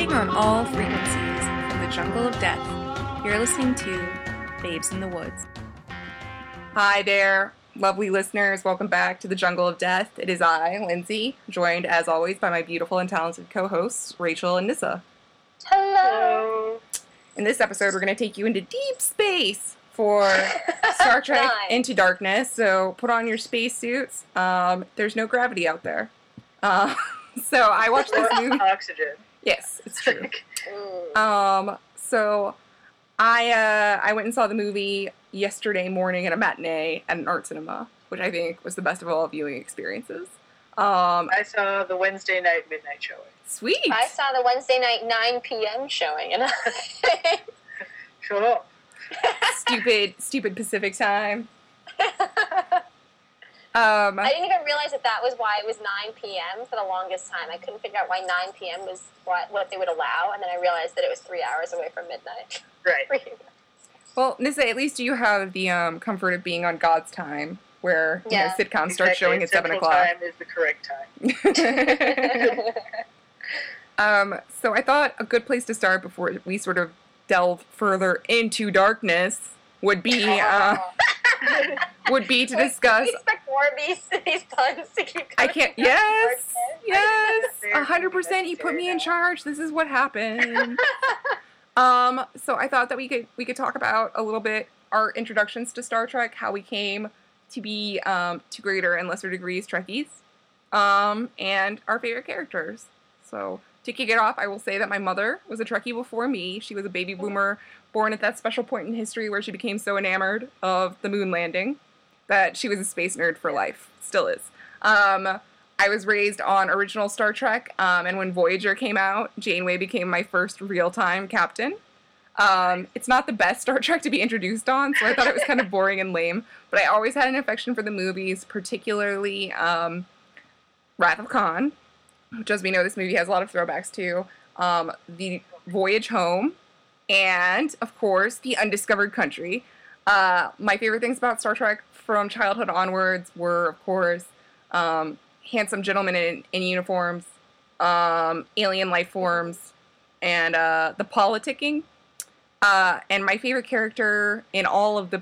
Vibrating on all frequencies from the jungle of death, you're listening to Babes in the Woods. Hi there, lovely listeners. Welcome back to the Jungle of Death. It is I, Lindsay, joined as always by my beautiful and talented co-hosts, Rachel and Nissa. Hello! In this episode, we're going to take you into deep space for Star Trek Into Darkness. So put on your spacesuits. There's no gravity out there. So I watched this movie. Oxygen. Yes, it's true. So I went and saw the movie yesterday morning at a matinee at an art cinema, which I think was the best of all viewing experiences. I saw the Wednesday night midnight showing. Sweet. I saw the Wednesday night 9 p.m. showing. And Shut up. Stupid Pacific time. I didn't even realize that was why it was 9 p.m. for the longest time. I couldn't figure out why 9 p.m. was what they would allow, and then I realized that it was 3 hours away from midnight. Right. Well, Nissa, at least you have the comfort of being on God's time, where sitcoms start showing at 7 o'clock. Time is the correct time. So I thought a good place to start before we sort of delve further into darkness would be to discuss. We expect more of these puns to keep coming. I can't. Yes, 100%. You put me in charge. This is what happened. So I thought that we could talk about a little bit our introductions to Star Trek, how we came to be to greater and lesser degrees Trekkies, and our favorite characters. So to kick it off, I will say that my mother was a Trekkie before me. She was a baby boomer, born at that special point in history where she became so enamored of the moon landing that she was a space nerd for life. Still is. I was raised on original Star Trek, and when Voyager came out, Janeway became my first real-time captain. It's not the best Star Trek to be introduced on, so I thought it was kind of boring and lame, but I always had an affection for the movies, particularly Wrath of Khan, which, as we know, this movie has a lot of throwbacks to, the Voyage Home, and, of course, The Undiscovered Country. My favorite things about Star Trek from childhood onwards were, of course, handsome gentlemen in uniforms, alien life forms, and the politicking. And my favorite character in all of the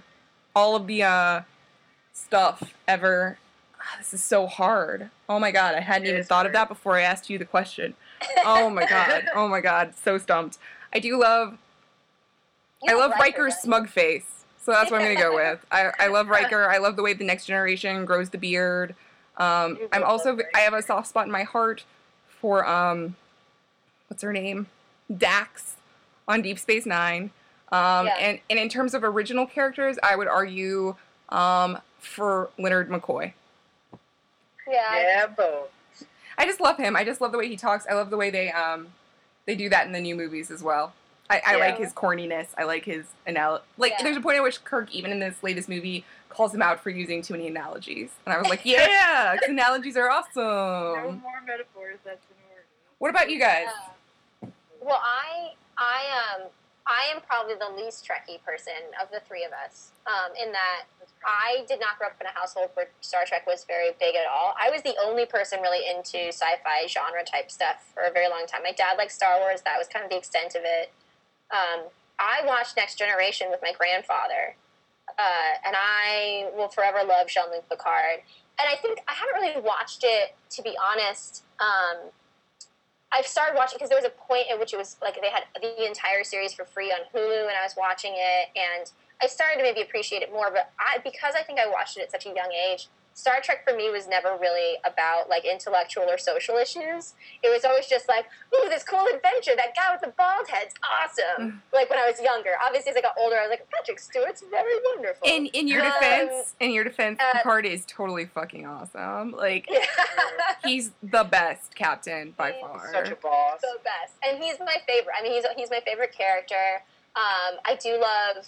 stuff ever. This is so hard. Oh my god, I hadn't even thought of that before I asked you the question. Oh my god, so stumped. I love Riker's smug face, so that's what I'm gonna go with. I love Riker. I love the way the Next Generation grows the beard. I have a soft spot in my heart for what's her name, Dax on Deep Space Nine. And in terms of original characters, I would argue for Leonard McCoy. Yeah, both. I just love him. I just love the way he talks. I love the way they do that in the new movies as well. I like his corniness. I like his there's a point at which Kirk, even in this latest movie, calls him out for using too many analogies. And I was like, yeah, 'cause analogies are awesome. No more metaphors, that's an order. What about you guys? Well, I am probably the least Trekkie person of the three of us, in that I did not grow up in a household where Star Trek was very big at all. I was the only person really into sci-fi genre type stuff for a very long time. My dad liked Star Wars. That was kind of the extent of it. I watched Next Generation with my grandfather, and I will forever love Jean-Luc Picard. And I think I haven't really watched it, to be honest. I've started watching because there was a point at which it was like they had the entire series for free on Hulu, and I was watching it, and I started to maybe appreciate it more. But because I think I watched it at such a young age, Star Trek for me was never really about like intellectual or social issues. It was always just like, ooh, this cool adventure, that guy with the bald head's awesome. Like when I was younger. Obviously, as I got older, I was like, Patrick Stewart's very wonderful. In your defense, Picard is totally fucking awesome. Like, he's the best captain by far. Such a boss. The best, and he's my favorite. I mean, he's my favorite character. I do love.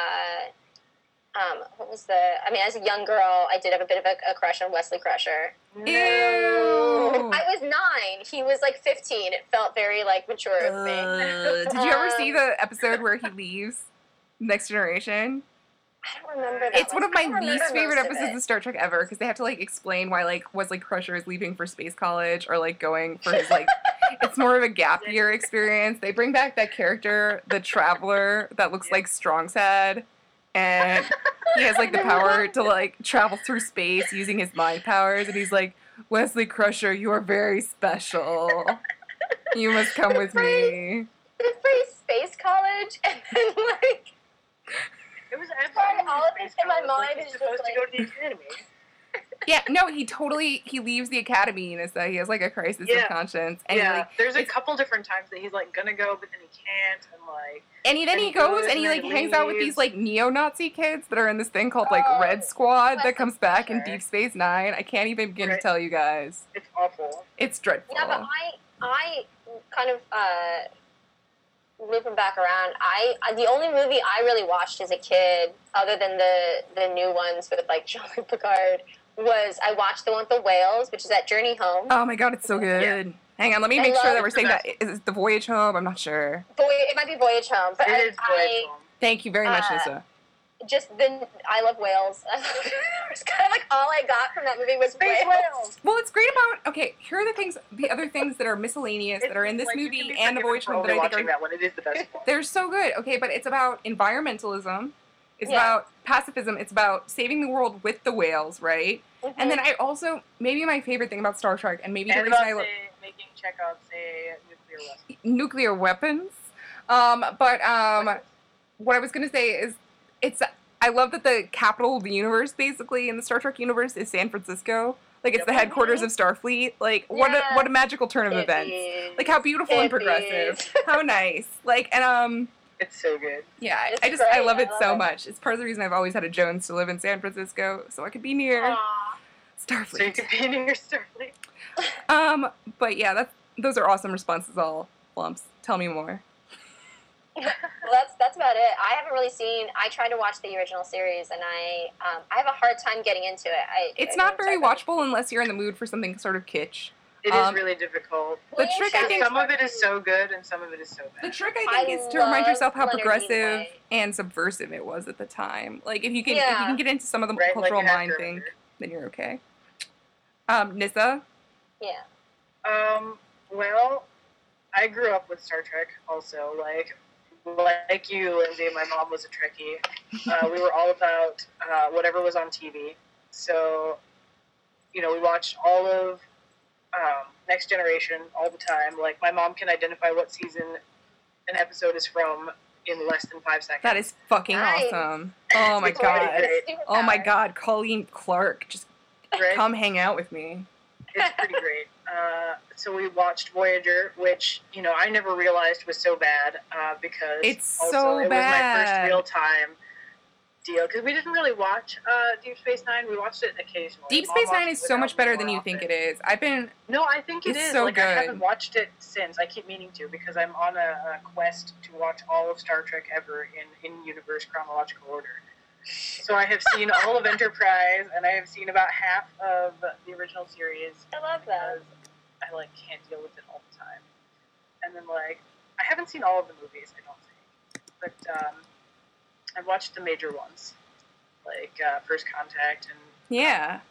As a young girl, I did have a bit of a crush on Wesley Crusher. Ew. I was 9. He was like 15. It felt very like mature of me. Did you ever see the episode where he leaves Next Generation? I don't remember that. It's one of my least favorite episodes of Star Trek ever, because they have to like explain why like Wesley Crusher is leaving for space college, or like going for his like It's more of a gap year experience. They bring back that character, the Traveler, that looks like Strong Sad, and he has like the power to like travel through space using his mind powers, and he's like, Wesley Crusher, you are very special. You must come with me. This free space college, and then like it was all of this in my mind is supposed to go to the academy. Yeah, no, he leaves the academy, and he has like a crisis of conscience. And like, there's a couple different times that he's like gonna go, but then he can't, and like. And then he goes and he like hangs out with these like neo-Nazi kids that are in this thing called like Red Squad that comes back in Deep Space Nine. I can't even begin to tell you guys. It's awful. It's dreadful. Yeah, but I kind of looping back around. The only movie I really watched as a kid, other than the new ones with like Jean-Luc Picard, was I watched the one with the whales, which is at Journey Home. Oh my god, it's so good. Yeah. Hang on, let me make sure that we're saying that. Is it The Voyage Home? I'm not sure. It might be Voyage Home. But it is Voyage Home. Thank you very much, Nissa. I love whales. It's kind of like all I got from that movie was whales. Well, it's great about, here are the other things that are miscellaneous that are in this movie and The Voyage Home that I think are, that one. It is the best one. They're so good, but it's about environmentalism, it's about pacifism, it's about saving the world with the whales, right? Mm-hmm. And then I also, maybe my favorite thing about Star Trek, and maybe the reason I love... making Chekhov say nuclear weapons. What I was going to say is, I love that the capital of the universe, basically, in the Star Trek universe is San Francisco. Like, it's the headquarters of Starfleet. Like, what a magical turn of events. Like, how beautiful and progressive. How nice. Like, and, it's so good. Yeah, I love it so much. It's part of the reason I've always had a Jones to live in San Francisco, so I could be near Starfleet. So you could be near Starfleet. But yeah, those are awesome responses, all Flumps. Tell me more. Well, that's about it. I haven't really seen. I tried to watch the original series, and I have a hard time getting into it. It's not very watchable unless you're in the mood for something sort of kitsch. It is really difficult. The trick, I think, some of it is so good, and some of it is so bad. The trick, I think, is to remind yourself how progressive and subversive it was at the time. Like, if you can get into some of the cultural mind thing, then you're okay. Nissa? Yeah. Well, I grew up with Star Trek also. Like you, Lindsay, my mom was a Trekkie. We were all about whatever was on TV. So, we watched all of Next Generation all the time. Like, my mom can identify what season an episode is from in less than 5 seconds. That is fucking awesome. Oh my god. Oh my god, Colleen Clark, just come hang out with me. It's pretty great. So we watched Voyager, which, I never realized was so bad, because it was my first real-time deal, because we didn't really watch Deep Space Nine. We watched it occasionally. Deep Space Nine is so much better than you think it is. No, I think it is. So good. I haven't watched it since. I keep meaning to, because I'm on a quest to watch all of Star Trek ever in universe chronological order. So I have seen all of Enterprise, and I have seen about half of the original series. I love that. I can't deal with it all the time. And then I haven't seen all of the movies, I don't think, but I've watched the major ones, First Contact and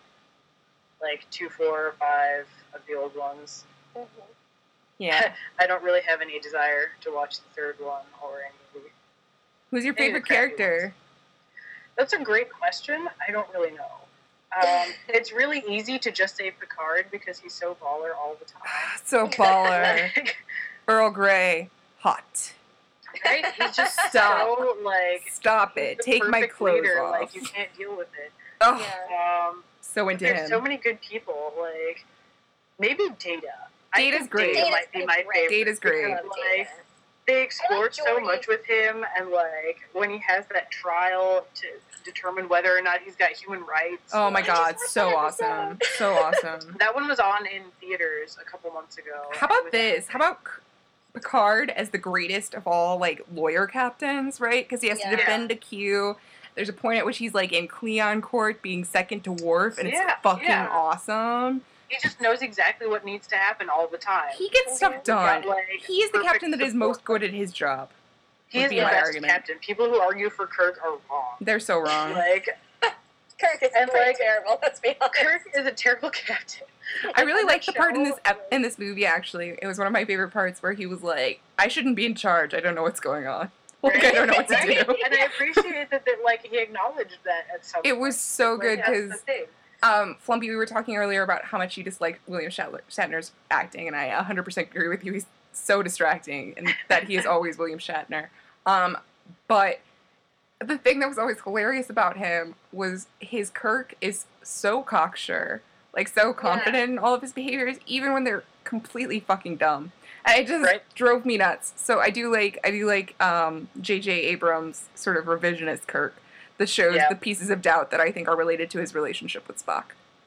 2, 4, 5 of the old ones. Mm-hmm. Yeah. I don't really have any desire to watch the third one or any movie. Who's your favorite character? That's a great question. I don't really know. It's really easy to just say Picard because he's so baller all the time. So baller. Earl Grey, hot. Right? He's just so Stop it. Take my clothes off. You can't deal with it. Oh. So into him. There's so many good people. Maybe Data. Data's great. Data might be my favorite. Data's great. They explored so much with him, and when he has that trial to determine whether or not he's got human rights. Oh my god, so awesome. So awesome. That one was on in theaters a couple months ago. How about this? How about Picard as the greatest of all, lawyer captains, right? Because he has to defend a Q. There's a point at which he's, in Cleon Court being second to Worf, and it's fucking awesome. He just knows exactly what needs to happen all the time. He gets stuff done. He is the captain that is most good at his job. He is the best captain. People who argue for Kirk are wrong. They're so wrong. Kirk is pretty terrible, let's be honest. Kirk is a terrible captain. I really liked the part in this movie, actually. It was one of my favorite parts where he was like, I shouldn't be in charge. I don't know what's going on. Like, I don't know what to do. And I appreciate that like, he acknowledged that at some point. It was so good, because Flumpy, we were talking earlier about how much you disliked William Shatner's acting, and I 100% agree with you. He's so distracting, and that he is always William Shatner. But the thing that was always hilarious about him was his Kirk is so cocksure, like so confident in all of his behaviors, even when they're completely fucking dumb. And it just drove me nuts. So I do like J.J. Abrams' sort of revisionist Kirk that shows the pieces of doubt that I think are related to his relationship with Spock.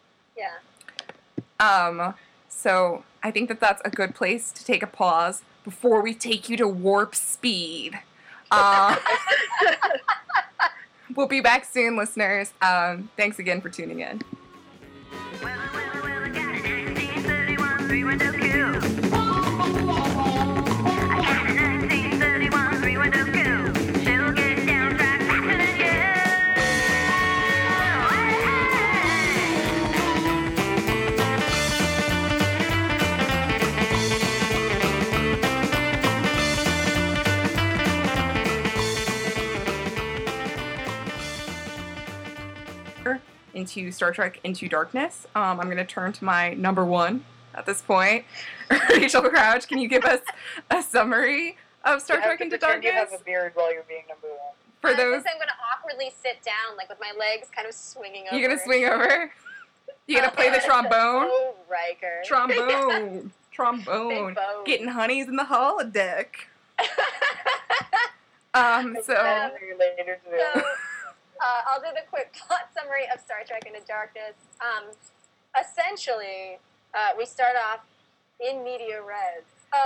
Yeah. So I think that that's a good place to take a pause before we take you to warp speed. We'll be back soon, listeners. Thanks again for tuning in. Well, I got a 1931 three-window coupe. I got a 1931 three-window coupe. She'll get down track faster than you. Into Star Trek Into Darkness. I'm going to turn to my number one at this point. Rachel Crouch, can you give us a summary of Star Trek Into Darkness? You have a beard while you're being number one. For those, I'm going to awkwardly sit down, like with my legs kind of swinging over. You're going to swing over? You going to play the trombone? Oh, Riker. Trombone. Big Getting honeys in the holodeck. I'll do the quick plot summary of Star Trek Into Darkness. Essentially, we start off in media res.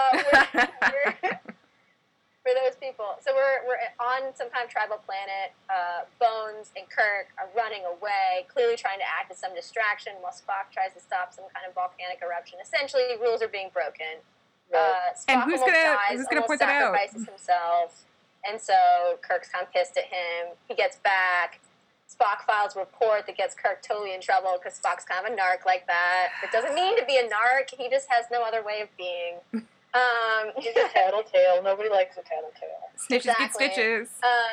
For those people. So we're on some kind of tribal planet. Bones and Kirk are running away, clearly trying to act as some distraction while Spock tries to stop some kind of volcanic eruption. Essentially, rules are being broken. Spock and who's gonna point that out? Sacrifices himself. And so Kirk's kind of pissed at him. He gets back. Spock files a report that gets Kirk totally in trouble because Spock's kind of a narc like that. It doesn't mean to be a narc. He just has no other way of being. He's a tattletale. Nobody likes a tattletale. Snitches get stitches.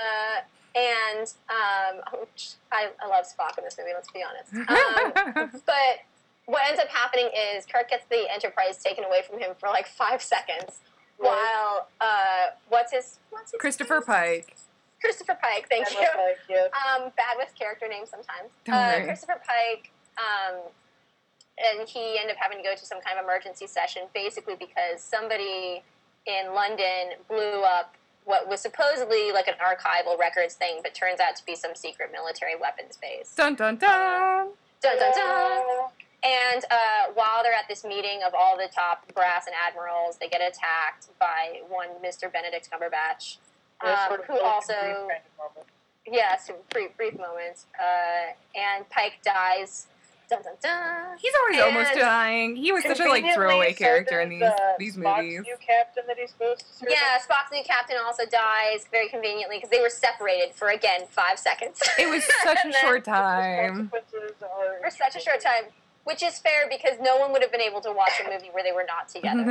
I love Spock in this movie, let's be honest. But what ends up happening is Kirk gets the Enterprise taken away from him for like 5 seconds. While, what's his Christopher name? Pike. Christopher Pike, thank you. Pike, yes. Bad with character names sometimes. Don't worry. Christopher Pike, and he ended up having to go to some kind of emergency session, basically because somebody in London blew up what was supposedly like an archival records thing, but turns out to be some secret military weapons base. Dun dun dun! Dun dun dun! And while they're at this meeting of all the top brass and admirals, they get attacked by one Mr. Benedict Cumberbatch, who also... Yes, brief moments. And Pike dies. Dun dun dun! He's always almost dying. He was such a like throwaway character in these movies. Spock's new captain that he's supposed to serve. Yeah, Spock's new captain also dies very conveniently because they were separated for, again, 5 seconds. It was such a short time. For such a short time. Which is fair because no one would have been able to watch a movie where they were not together.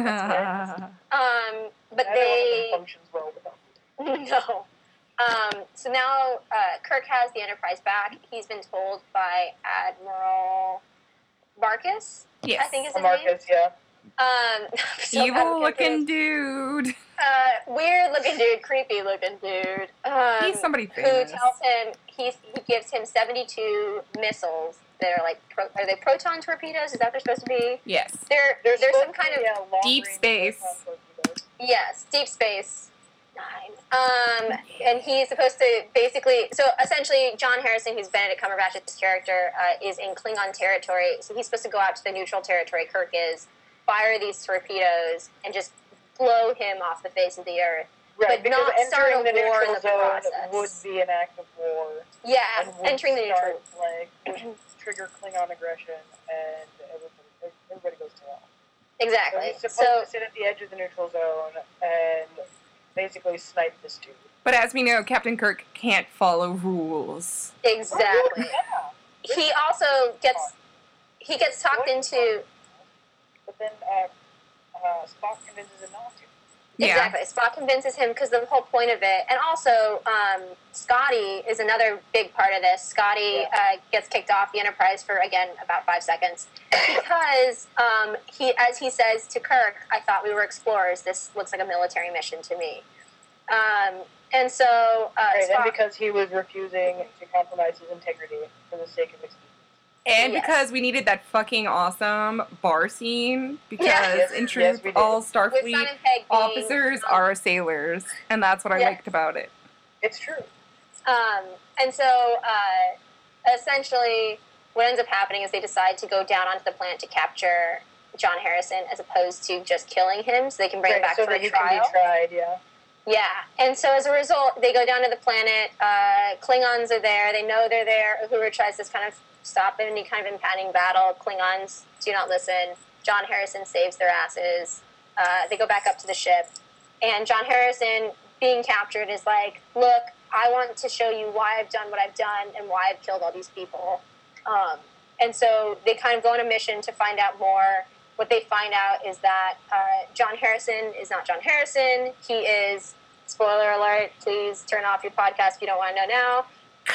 But they functions well without them. no. So now Kirk has the Enterprise back. He's been told by Admiral Marcus. Yes, I think is his Marcus, name. yeah. Evil-looking dude. Weird-looking dude, creepy-looking dude. He's somebody famous. Who tells him he gives him 72 missiles that are like are they proton torpedoes? Is that what they're supposed to be? Yes. They're some kind of deep space. Yes, deep space. 9. And he's supposed to basically, so essentially, John Harrison, who's Benedict Cumberbatch's character, is in Klingon territory. So he's supposed to go out to the neutral territory. Kirk is fire these torpedoes and just blow him off the face of the earth. Right, but not start a the war in the zone process. Would be an act of war. Yeah, and entering the neutral. Like, trigger Klingon aggression, and everybody goes to hell. Exactly. So he's supposed to sit at the edge of the neutral zone and basically snipe this dude. But as we know, Captain Kirk can't follow rules. Exactly. he also gets talked into. But then Spock convinces him not to. Yeah. Exactly. Spock convinces him because the whole point of it, and also Scotty is another big part of this. Scotty gets kicked off the Enterprise for, again, about 5 seconds because as he says to Kirk, I thought we were explorers. This looks like a military mission to me. And so Right, Spock, and because he was refusing to compromise his integrity for the sake of expedience. And Yes. because we needed that fucking awesome bar scene, because Yes. in Yes, truth, we did. all with Starfleet Simon Pegg being, officers are sailors, and that's what I Yeah. liked about it. It's true. And so essentially what ends up happening is they decide to go down onto the planet to capture John Harrison as opposed to just killing him so they can bring him back so for that a he trial. can be tried, yeah. Yeah, and so as a result, they go down to the planet. Klingons are there. They know they're there. Uhura tries to kind of stop in any kind of impending battle. Klingons do not listen. John Harrison saves their asses. They go back up to the ship. And John Harrison, being captured, is like, look, I want to show you why I've done what I've done and why I've killed all these people. And so they kind of go on a mission to find out more. What they find out is that John Harrison is not John Harrison. He is, spoiler alert, please turn off your podcast if you don't want to know now.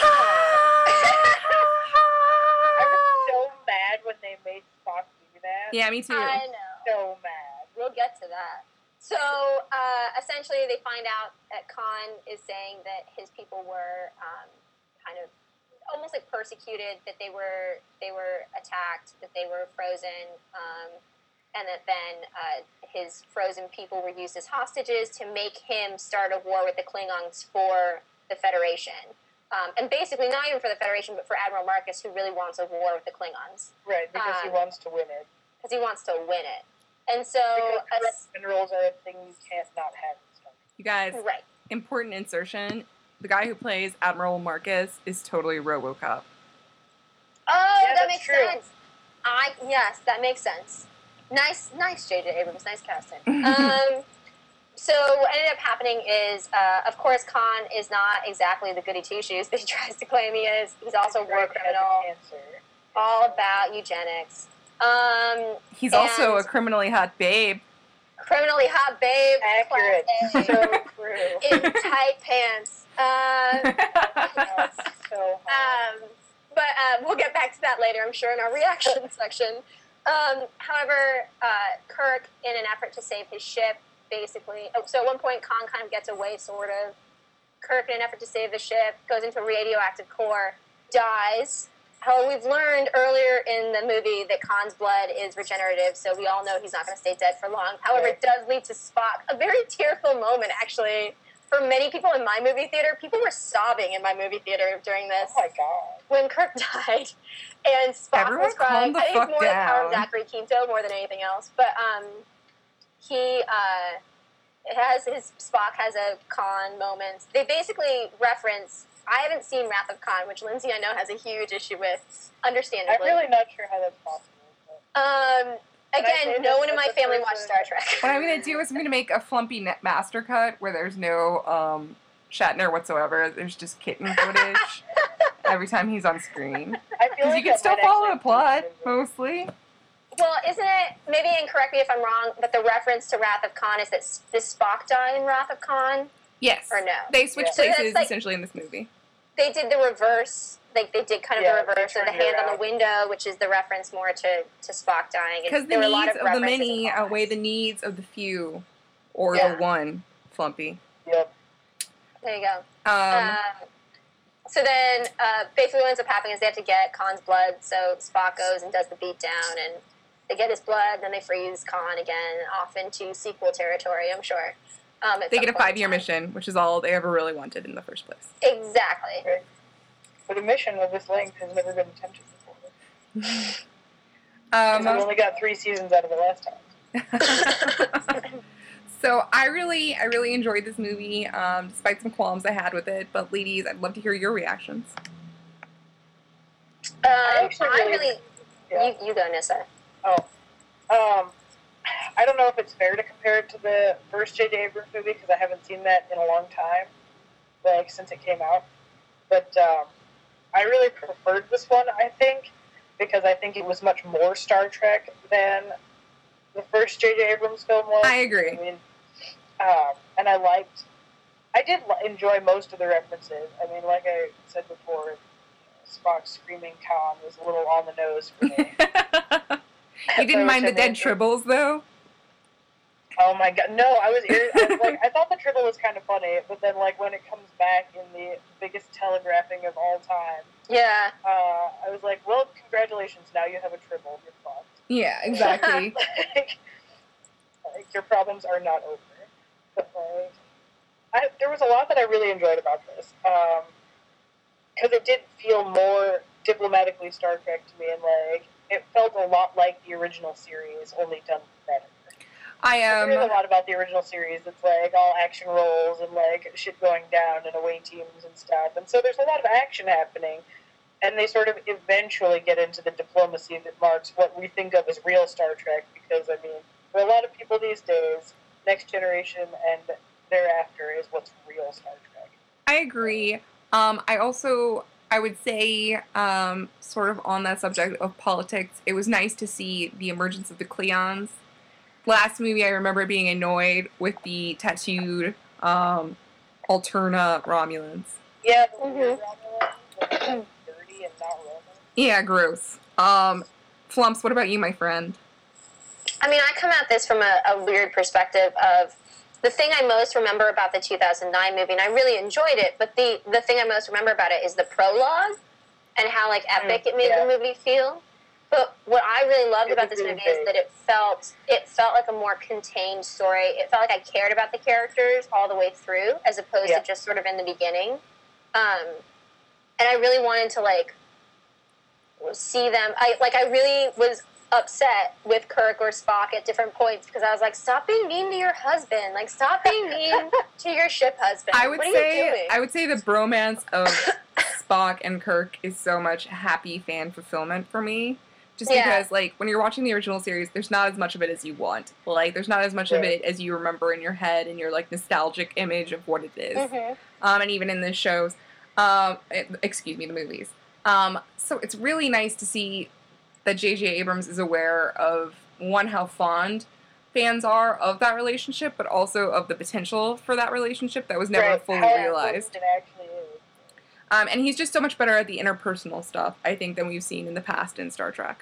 I was so mad when they made Spock do that. Yeah, me too. I know. So mad. We'll get to that. So essentially, they find out that Khan is saying that his people were kind of almost like persecuted, that they were attacked, that they were frozen, and that then his frozen people were used as hostages to make him start a war with the Klingons for the Federation. And basically, not even for the Federation, but for Admiral Marcus, who really wants a war with the Klingons. Right, because he wants to win it. Because he wants to win it. And so... Because corrupt minerals are a thing you can't not have in Star Trek. You guys, right. important insertion. The guy who plays Admiral Marcus is totally RoboCop. Oh, Yeah, that that's makes true. sense. Yes, that makes sense. Nice, J.J. Abrams. Nice casting. So what ended up happening is, of course, Khan is not exactly the goody two-shoes that he tries to claim he is. He's also a war Right, criminal, cancer. all about eugenics. He's also a And- criminally hot babe. Criminally hot babe. Accurate. classic, So true. in tight pants. That's so hot. But we'll get back to that later, I'm sure, in our reaction section. However, Kirk, in an effort to save his ship, basically... so at one point, Khan kind of gets away, sort of. Kirk, in an effort to save the ship, goes into a radioactive core, dies. However, we've learned earlier in the movie that Khan's blood is regenerative, so we all know he's not going to stay dead for long. However, it does lead to Spock. A very tearful moment, actually. For many people in my movie theater, people were sobbing in my movie theater during this. Oh my god. When Kirk died, and Spock Everyone was crying. calm the I think fuck more the power of down. Zachary Quinto more than anything else. But he Spock has a Khan moment. They basically reference. I haven't seen Wrath of Khan, which Lindsay I know has a huge issue with, I'm understandably. really not sure how that's possible. But Again, say no this one in as my a family watched person- Star Trek. What I'm going to do is I'm going to make a flumpy master cut where there's no Shatner whatsoever. There's just kitten footage every time he's on screen. I feel Because like you can that still might follow the actually plot, be- mostly. Well, isn't it, maybe, and correct me if I'm wrong, but the reference to Wrath of Khan is that does Spock die in Wrath of Khan? Yes. Or no? They switched Yeah. So that's places like- essentially in this movie. They did the reverse. Like, they did kind of Yeah, the reverse they of the turned it hand on the around. window, which is the reference more to Spock dying. And Because the there were a lot needs of the references many and comments. outweigh the needs of the few. Or Yeah. the one, Flumpy. Yep. There you go. Um, So then, basically what ends up happening is they have to get Khan's blood, so Spock goes and does the beatdown, and they get his blood, then they freeze Khan again, off into sequel territory, I'm sure. At they some get a point in 5-year time. mission, which is all they ever really wanted in the first place. Exactly. But a mission of this length has never been attempted before. Because we only got 3 seasons out of it last time. So I really enjoyed this movie, despite some qualms I had with it. But ladies, I'd love to hear your reactions. I actually really... really- Yeah. You go, Nissa. I don't know if it's fair to compare it to the first J.J. Abrams movie because I haven't seen that in a long time, like since it came out. But I really preferred this one, I think, because I think it was much more Star Trek than the first J.J. Abrams film was. I agree. I mean, and I did enjoy most of the references. I mean, like I said before, Spock screaming Khan was a little on the nose for me. You didn't mind the dead tribbles, though? Oh my god, no! I was like, I thought the tribble was kind of funny, but then like when it comes back in the biggest telegraphing of all time, Yeah. I was like, well, congratulations! Now you have a tribble. You're fucked. Yeah, exactly. Like, your problems are not over. But like, there was a lot that I really enjoyed about this, because it did feel more diplomatically Star Trek to me, and like it felt a lot like the original series, only done better. There's a lot about the original series. It's like all action roles and like shit going down and away teams and stuff. And so there's a lot of action happening. And they sort of eventually get into the diplomacy that marks what we think of as real Star Trek. Because, I mean, for a lot of people these days, Next Generation and thereafter is what's real Star Trek. I agree. I would say, sort of on that subject of politics, it was nice to see the emergence of the Klingons. Last movie, I remember being annoyed with the tattooed Alterna Romulans. Yeah, the weird Romulans, dirty and not Roman. Yeah, gross. Flumps, what about you, my friend? I mean, I come at this from a weird perspective of the thing I most remember about the 2009 movie, and I really enjoyed it, but the thing I most remember about it is the prologue and how, like, epic it made the movie feel. But what I really loved about this movie is that it felt like a more contained story. It felt like I cared about the characters all the way through, as opposed to just sort of in the beginning. And I really wanted to like see them. I really was upset with Kirk or Spock at different points because I was like, stop being mean to your husband. Like, stop being mean to your ship husband. What are you doing? I would say the bromance of Spock and Kirk is so much happy fan fulfillment for me. Just because, like, when you're watching the original series, there's not as much of it as you want. Like, there's not as much of it as you remember in your head and your, like, nostalgic image of what it is. And even in the shows, the movies. So it's really nice to see that J.J. Abrams is aware of, one, how fond fans are of that relationship, but also of the potential for that relationship that was never fully realized. It actually is. And he's just so much better at the interpersonal stuff, I think, than we've seen in the past in Star Trek.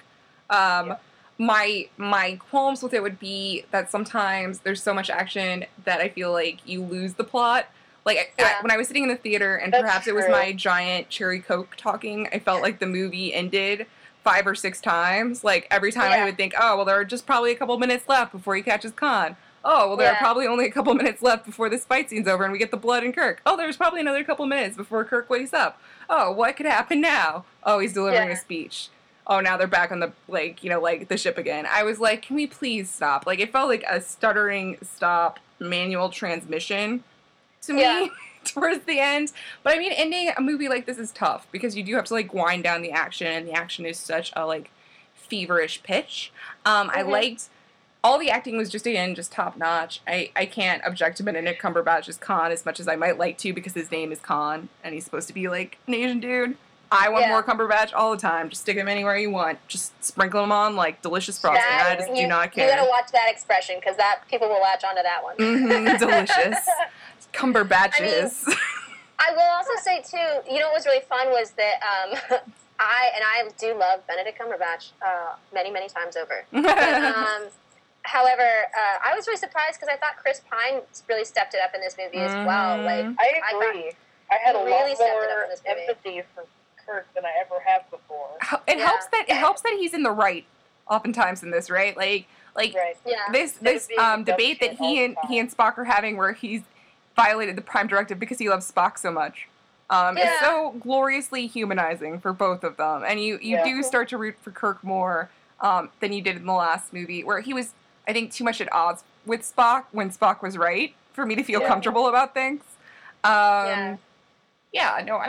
My qualms with it would be that sometimes there's so much action that I feel like you lose the plot. Like, when I was sitting in the theater, and perhaps it was my giant cherry Coke talking, I felt like the movie ended 5 or 6 times. Like, every time I would think, oh, well, there are just probably a couple minutes left before he catches Khan. Oh, well, there are probably only a couple minutes left before this fight scene's over and we get the blood in Kirk. Oh, there's probably another couple minutes before Kirk wakes up. Oh, what could happen now? Oh, he's delivering a speech. Oh, now they're back on the, like, the ship again. I was like, can we please stop? Like, it felt like a stuttering stop manual transmission to me towards the end. But, I mean, ending a movie like this is tough because you do have to, like, wind down the action, and the action is such a, like, feverish pitch. I liked... All the acting was just top-notch. I can't object to Benedict Cumberbatch's Khan as much as I might like to because his name is Khan, and he's supposed to be, like, an Asian dude. I want more Cumberbatch all the time. Just stick him anywhere you want. Just sprinkle him on, like, delicious frosting. I just do not care. You gotta watch that expression, because people will latch onto that one. Delicious. Cumberbatches. I will also say, too, what was really fun was that I do love Benedict Cumberbatch many, many times over. But, however, I was really surprised because I thought Chris Pine really stepped it up in this movie as well. Like, I agree. I had a lot more empathy for Kirk than I ever have before. It helps that he's in the right oftentimes in this, right? This debate that he and Spock are having where he's violated the Prime Directive because he loves Spock so much. It's so gloriously humanizing for both of them, and you do start to root for Kirk more than you did in the last movie, where he was, I think, too much at odds with Spock when Spock was right for me to feel comfortable about things. I mean,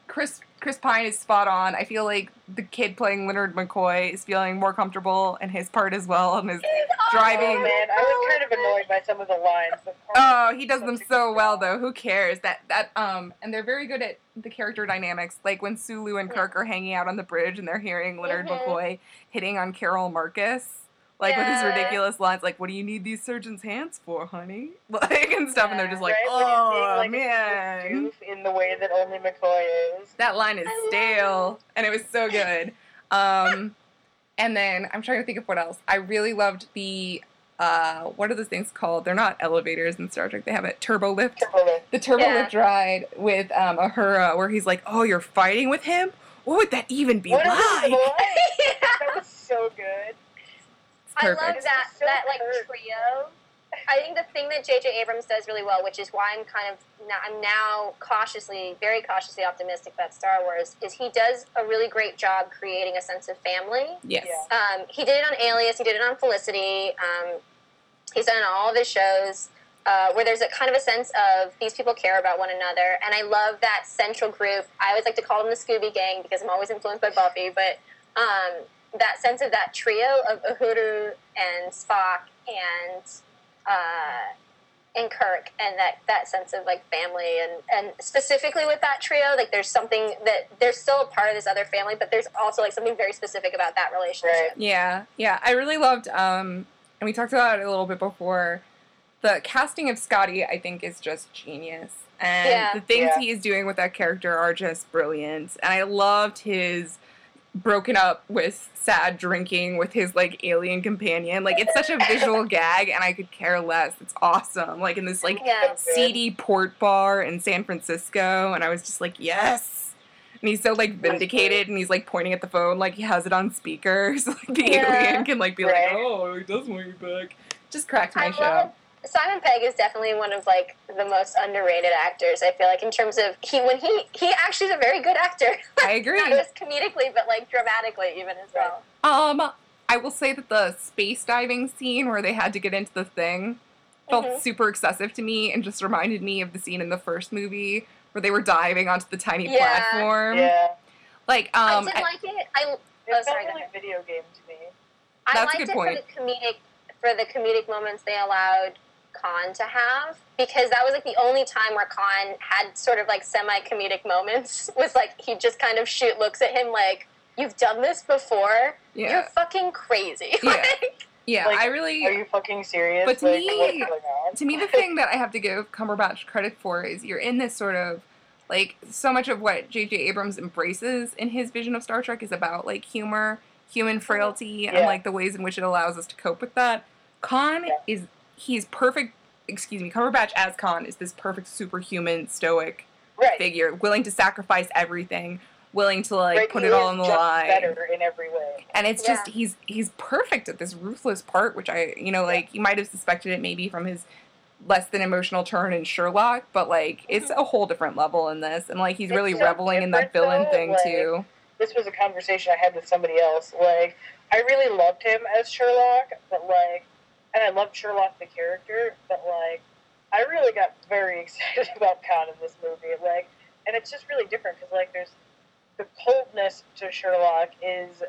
Chris Pine is spot on. I feel like the kid playing Leonard McCoy is feeling more comfortable in his part as well, and is driving. Oh man, I was kind of annoyed by some of the lines. But Oh, he does them so well, though. Who cares? And they're very good at the character dynamics. Like when Sulu and Kirk are hanging out on the bridge and they're hearing Leonard McCoy hitting on Carol Marcus. Like, with his ridiculous lines, like, what do you need these surgeons' hands for, honey? Like, and stuff, and they're just like, right? oh, Like, man. doof in the way that only McCoy is. That line is stale, and it was so good. And then, I'm trying to think of what else. I really loved the, what are those things called? They're not elevators in Star Trek. They have a turbo lift. The turbo lift ride with Uhura, where he's like, oh, you're fighting with him? What would that even be like? That was so good. I love Perfect. that like trio. I think the thing that J.J. Abrams does really well, which is why I'm now very cautiously optimistic about Star Wars, is he does a really great job creating a sense of family. Yes. Yeah. He did it on Alias. He did it on Felicity. He's done it on all of his shows, where there's a kind of a sense of these people care about one another. And I love that central group. I always like to call them the Scooby Gang because I'm always influenced by Buffy, but that sense of that trio of Uhuru and Spock and Kirk, and that sense of like family, and specifically with that trio, like there's something that they're still a part of this other family, but there's also like something very specific about that relationship. Right. Yeah. I really loved, and we talked about it a little bit before, the casting of Scotty, I think, is just genius. And the things he is doing with that character are just brilliant. And I loved his broken up with sad drinking with his like alien companion. Like, it's such a visual gag, and I could care less. It's awesome. Like in this like seedy port bar in San Francisco, and I was just like, yes. And he's so like vindicated, and he's like pointing at the phone like he has it on speaker, so like the alien can like be like, oh, he does want you back. Just cracked my show. Simon Pegg is definitely one of like the most underrated actors. I feel like in terms of he actually is a very good actor. I agree. Not just comedically, but like dramatically even as well. I will say that the space diving scene where they had to get into the thing felt super excessive to me, and just reminded me of the scene in the first movie where they were diving onto the tiny platform. Yeah. Like I did like it. It felt really video game to me. I That's a liked good point. for the comedic moments they allowed Khan to have, because that was like the only time where Khan had sort of like semi-comedic moments, was like he just kind of looks at him like, you've done this before, you're fucking crazy. Yeah, like, I really... Are you fucking serious? But to like, me, what's going on? to me, the thing that I have to give Cumberbatch credit for is you're in this sort of, like, so much of what J.J. Abrams embraces in his vision of Star Trek is about, like, humor, human frailty, and, like, the ways in which it allows us to cope with that. Khan he's perfect, Cumberbatch as Khan is this perfect superhuman, stoic figure, willing to sacrifice everything, willing to, like, put it all on the line. Better in every way. And it's just, he's perfect at this ruthless part, which I, like, you might have suspected it maybe from his less than emotional turn in Sherlock, but, like, it's a whole different level in this, and, like, he's really reveling in that villain thing, like, too. This was a conversation I had with somebody else. Like, I really loved him as Sherlock, but, like, and I loved Sherlock the character, but, like, I really got very excited about Khan in this movie. Like, and it's just really different, because, like, there's the coldness to Sherlock is,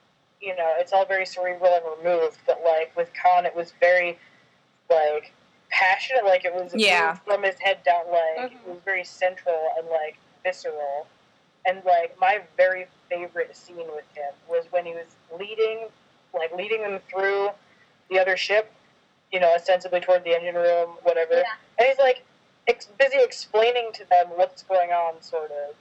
it's all very cerebral and removed, but, like, with Khan, it was very, like, passionate, like, it was moved from his head down, like, it was very central and, like, visceral. And, like, my very favorite scene with him was when he was leading them through the other ship, ostensibly toward the engine room, whatever. Yeah. And he's, like, busy explaining to them what's going on, sort of.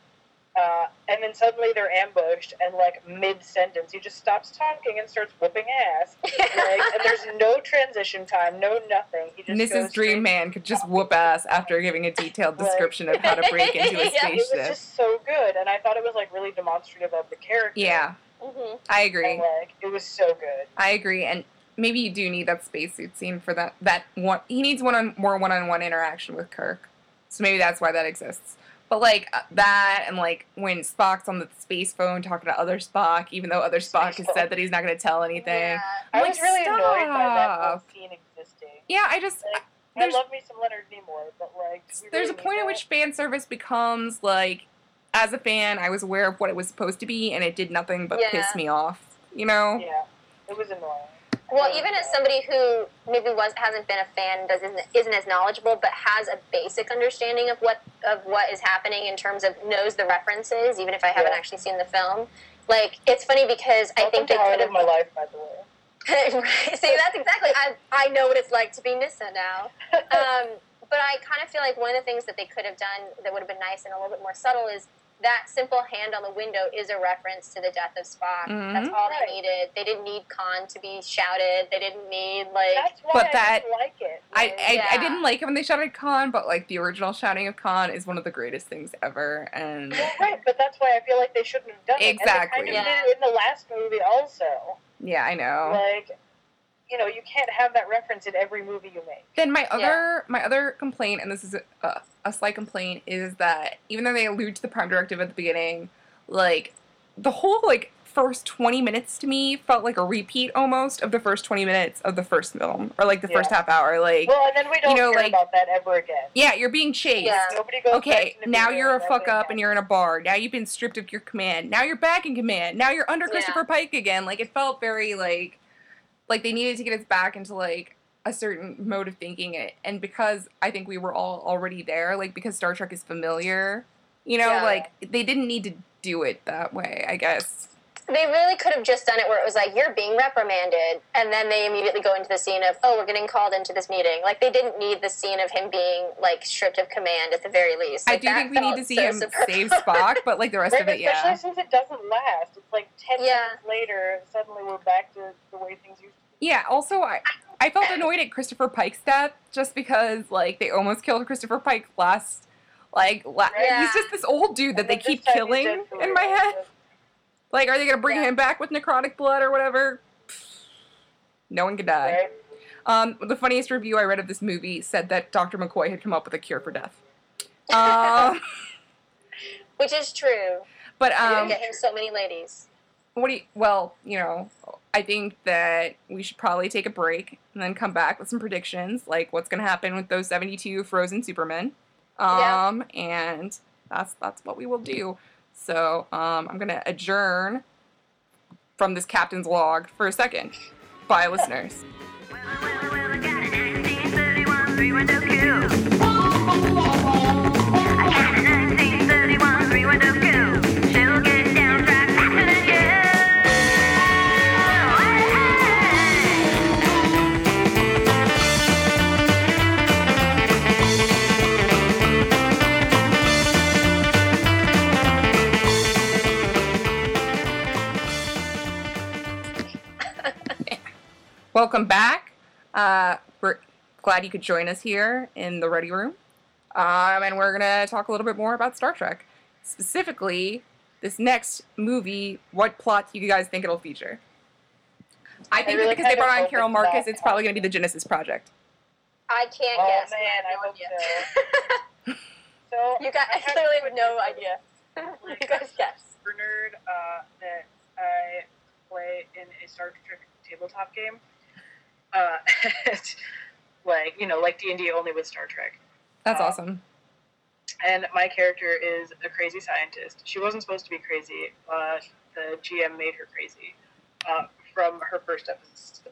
And then suddenly they're ambushed, and, like, mid-sentence, he just stops talking and starts whooping ass. Like, and there's no transition time, no nothing. He just Mrs. Dream Man could just whoop ass after giving a detailed description of how to break into a spaceship. It was just so good, and I thought it was, like, really demonstrative of the character. Yeah, I agree. And, like, it was so good. I agree, and maybe you do need that spacesuit scene for that one. He needs more one-on-one interaction with Kirk, so maybe that's why that exists. But, like, that, and, like, when Spock's on the space phone talking to other Spock, even though other Spock has said that he's not going to tell anything. Yeah. I was really annoyed by that whole scene existing. Yeah, I just... Like, I love me some Leonard Nimoy, but, like... There's a point at which fan service becomes, like, as a fan, I was aware of what it was supposed to be, and it did nothing but piss me off. You know? Yeah, it was annoying. Well, even as somebody who maybe hasn't been a fan, isn't as knowledgeable, but has a basic understanding of what is happening in terms of knows the references, even if I haven't actually seen the film. Like, it's funny because I think they could have. my life, by the way. Right. See, that's exactly. I know what it's like to be Nissa now. But I kind of feel like one of the things that they could have done that would have been nice and a little bit more subtle is that simple hand on the window is a reference to the death of Spock. Mm-hmm. That's all they needed. They didn't need Khan to be shouted. They didn't need, like... That's why I didn't like it. I didn't like it when they shouted Khan, but, like, the original shouting of Khan is one of the greatest things ever, and... Well, right, but that's why I feel like they shouldn't have done it. Exactly. And they kind of did it in the last movie also. Yeah, I know. Like, you know, you can't have that reference in every movie you make. Then my other complaint, and this is a slight complaint, is that even though they allude to the Prime Directive at the beginning, like, the whole, like, first 20 minutes to me felt like a repeat almost of the first 20 minutes of the first film, or, like, the first half hour. Like, well, and then we don't care about that ever again. Yeah, you're being chased. Yeah. Nobody goes Okay, back to now the you're a video, fuck up and you're in a bar. Now you've been stripped of your command. Now you're back in command. Now you're under Christopher Pike again. Like, it felt very, like they needed to get us back into, like, a certain mode of thinking it. And because I think we were all already there, like, because Star Trek is familiar, you know, like, they didn't need to do it that way, I guess. They really could have just done it where it was like, you're being reprimanded, and then they immediately go into the scene of, oh, we're getting called into this meeting. Like, they didn't need the scene of him being, like, stripped of command at the very least. Like, I do think we need to see him save Spock, but, like, the rest of it, especially since it doesn't last. It's like 10 minutes later, suddenly we're back to the way things used to be. Yeah, also, I felt annoyed at Christopher Pike's death, just because, like, they almost killed Christopher Pike last, he's just this old dude that they keep killing in my head. Like, are they going to bring him back with necrotic blood or whatever? No one could die. Right. The funniest review I read of this movie said that Dr. McCoy had come up with a cure for death. Which is true. But, you get him so many ladies. I think that we should probably take a break and then come back with some predictions, like what's going to happen with those 72 frozen Supermen. And that's what we will do. So, I'm going to adjourn from this captain's log for a second. Bye, listeners. Well, I got an 1931 three-window coupe. I got a 1931 three-window coupe. She'll get down track faster than you. Welcome back. We're glad you could join us here in the Ready Room. And we're going to talk a little bit more about Star Trek. Specifically, this next movie, what plot do you guys think it'll feature? I think that because they brought on Carol Marcus, it's probably going to be the Genesis Project. I can't guess. Oh, man, I hope so. So you guys clearly have no idea. You guys guess. Nerd that I play in a Star Trek tabletop game. Like D&D only with Star Trek. That's awesome. And my character is a crazy scientist. She wasn't supposed to be crazy. The GM made her crazy from her first episode,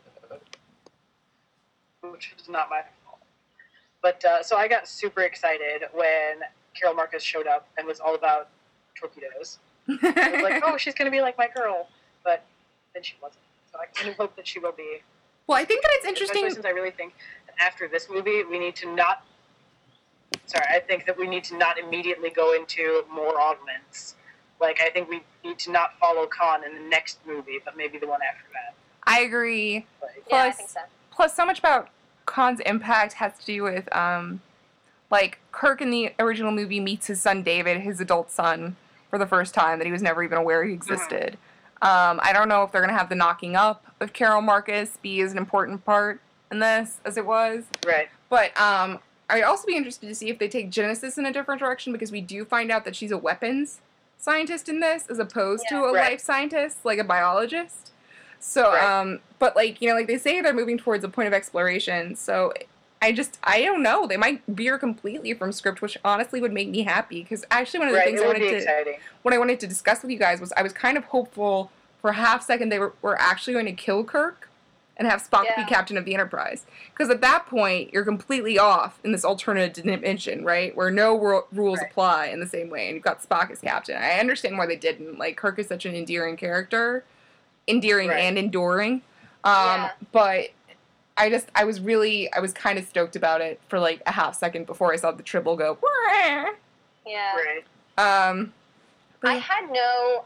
which was not my fault. But so I got super excited when Carol Marcus showed up and was all about torpedoes. I was like, oh, she's going to be like my girl. But then she wasn't. So I kind of hope that she will be. Well, I think that it's interesting. Especially since I really think that after this movie, we need to not... Sorry, I think that we need to not immediately go into more augments. Like, I think we need to not follow Khan in the next movie, but maybe the one after that. I agree. Yeah, I think so. Plus, so much about Khan's impact has to do with, Kirk in the original movie meets his son David, his adult son, for the first time, that he was never even aware he existed. I don't know if they're going to have the knocking up of Carol Marcus be as an important part in this as it was. Right. But I'd also be interested to see if they take Genesis in a different direction, because we do find out that she's a weapons scientist in this, as opposed to a life scientist, like a biologist. So, but they say they're moving towards a point of exploration. So I don't know. They might veer completely from script, which honestly would make me happy. Because actually, one of the Right, things it would be exciting. what I wanted to discuss with you guys was I was kind of hopeful for a half second they were actually going to kill Kirk and have Spock be Yeah. captain of the Enterprise. Because at that point, you're completely off in this alternate dimension, right? Where no rules Right. apply in the same way, and you've got Spock as captain. I understand why they didn't. Like, Kirk is such an endearing character. Endearing Right. and enduring. Yeah. But I was kind of stoked about it for like a half second before I saw the Tribble go. Wah! Yeah. Right. I had no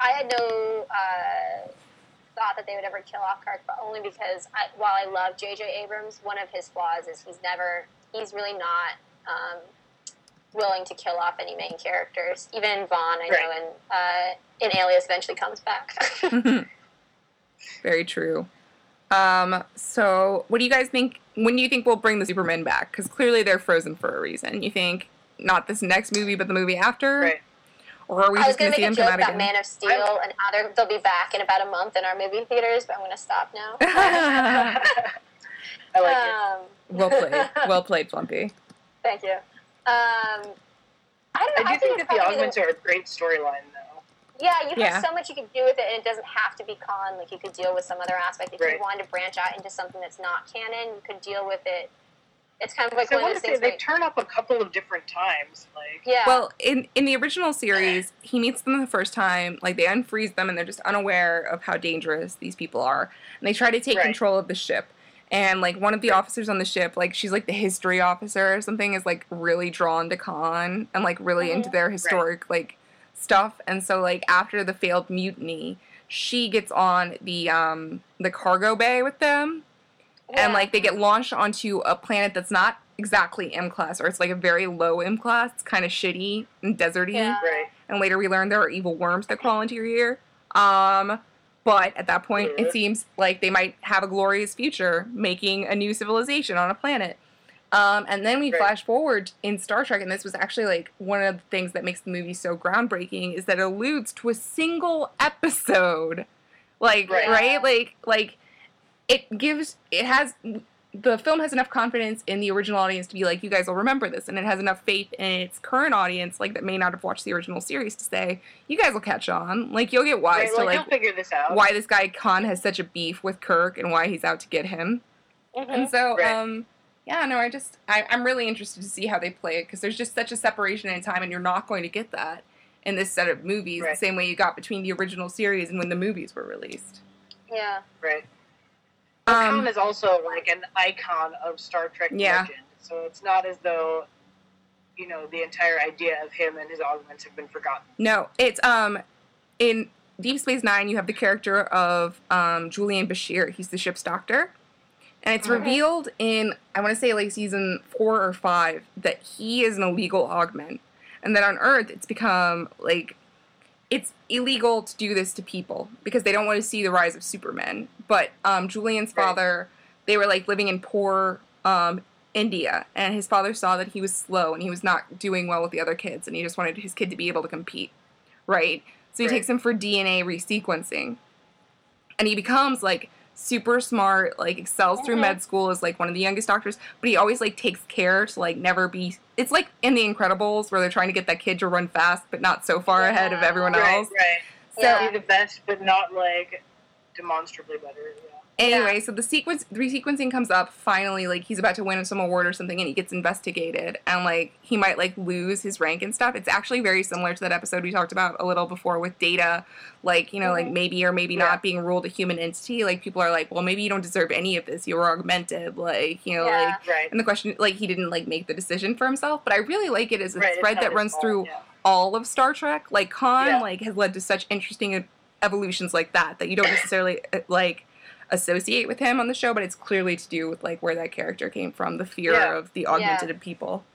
thought that they would ever kill off Kirk, but only because while I love J.J. Abrams, one of his flaws is he's really not willing to kill off any main characters. Even Vaughn, I know, in Alias eventually comes back. Very true. So what do you guys think? When do you think we'll bring the Supermen back? Because clearly they're frozen for a reason. You think not this next movie, but the movie after? Right. Or are we I was just going going to to see make them a come joke out about again? Man of Steel and how they'll be back in about a month in our movie theaters, but I'm going to stop now. I like it. Well played, Flumpy. Thank you. I don't know. I do think it's that the probably Augments are a great storyline, though. Yeah, you Yeah. have so much you can do with it, and it doesn't have to be Khan. Like, you could deal with some other aspect. If Right. you wanted to branch out into something that's not canon, you could deal with it. It's kind of like So I one of want those to say things they where, turn up a couple of different times. Like, yeah. Well, in the original series, he meets them the first time, like they unfreeze them and they're just unaware of how dangerous these people are. And they try to take Right. control of the ship. And like one of the officers on the ship, like she's like the history officer or something, is like really drawn to Khan and like really into their historic like stuff. And so like after the failed mutiny, she gets on the cargo bay with them. Yeah. And like they get launched onto a planet that's not exactly M class, or it's like a very low M class. It's kind of shitty and deserty. Yeah. right. And later we learn there are evil worms that crawl into your ear. But at that point, it seems like they might have a glorious future making a new civilization on a planet. And then we Right. flash forward in Star Trek, and this was actually like one of the things that makes the movie so groundbreaking is that it alludes to a single episode. Like, Right. right? Like the film has enough confidence in the original audience to be like, you guys will remember this, and it has enough faith in its current audience, like that may not have watched the original series, to say, you guys will catch on. Like, you'll get wise Right, to like, like you'll figure this out. why this guy Khan has such a beef with Kirk and why he's out to get him. And so, Right. yeah, no, I'm really interested to see how they play it, because there's just such a separation in time, and you're not going to get that in this set of movies the Right. same way you got between the original series and when the movies were released. Yeah. Right. Khan Um, is also like an icon of Star Trek Yeah. legend, so it's not as though, the entire idea of him and his augments have been forgotten. no, it's in Deep Space Nine, you have the character of Julian Bashir. He's the ship's doctor. And it's revealed in, I want to say like season 4 or 5, that he is an illegal augment. And that on Earth, it's become like, it's illegal to do this to people because they don't want to see the rise of Supermen. But Julian's Right. father, they were like living in poor India, and his father saw that he was slow and he was not doing well with the other kids, and he just wanted his kid to be able to compete, right? So he Right. takes him for DNA resequencing, and he becomes like super smart, like excels through med school, is like one of the youngest doctors, but he always like takes care to like never be, it's like in The Incredibles where they're trying to get that kid to run fast but not so far ahead of everyone Right, else. right. So Yeah. Be the best, but not like demonstrably better. Yeah. anyway, so the resequencing comes up finally, like he's about to win some award or something, and he gets investigated, and like he might like lose his rank and stuff. It's actually very similar to that episode we talked about a little before with Data, like like maybe or maybe Yeah. not being ruled a human entity. Like people are like, well, maybe you don't deserve any of this. You were augmented, like Yeah. like. Right. And the question, like, he didn't like make the decision for himself, but I really like it as a Right, it's thread not that his runs fault, through yeah. all of Star Trek. Like Khan, Yeah. like has led to such interesting evolutions like that you don't necessarily like associate with him on the show, but it's clearly to do with like where that character came from, the fear Yeah. of the augmented people.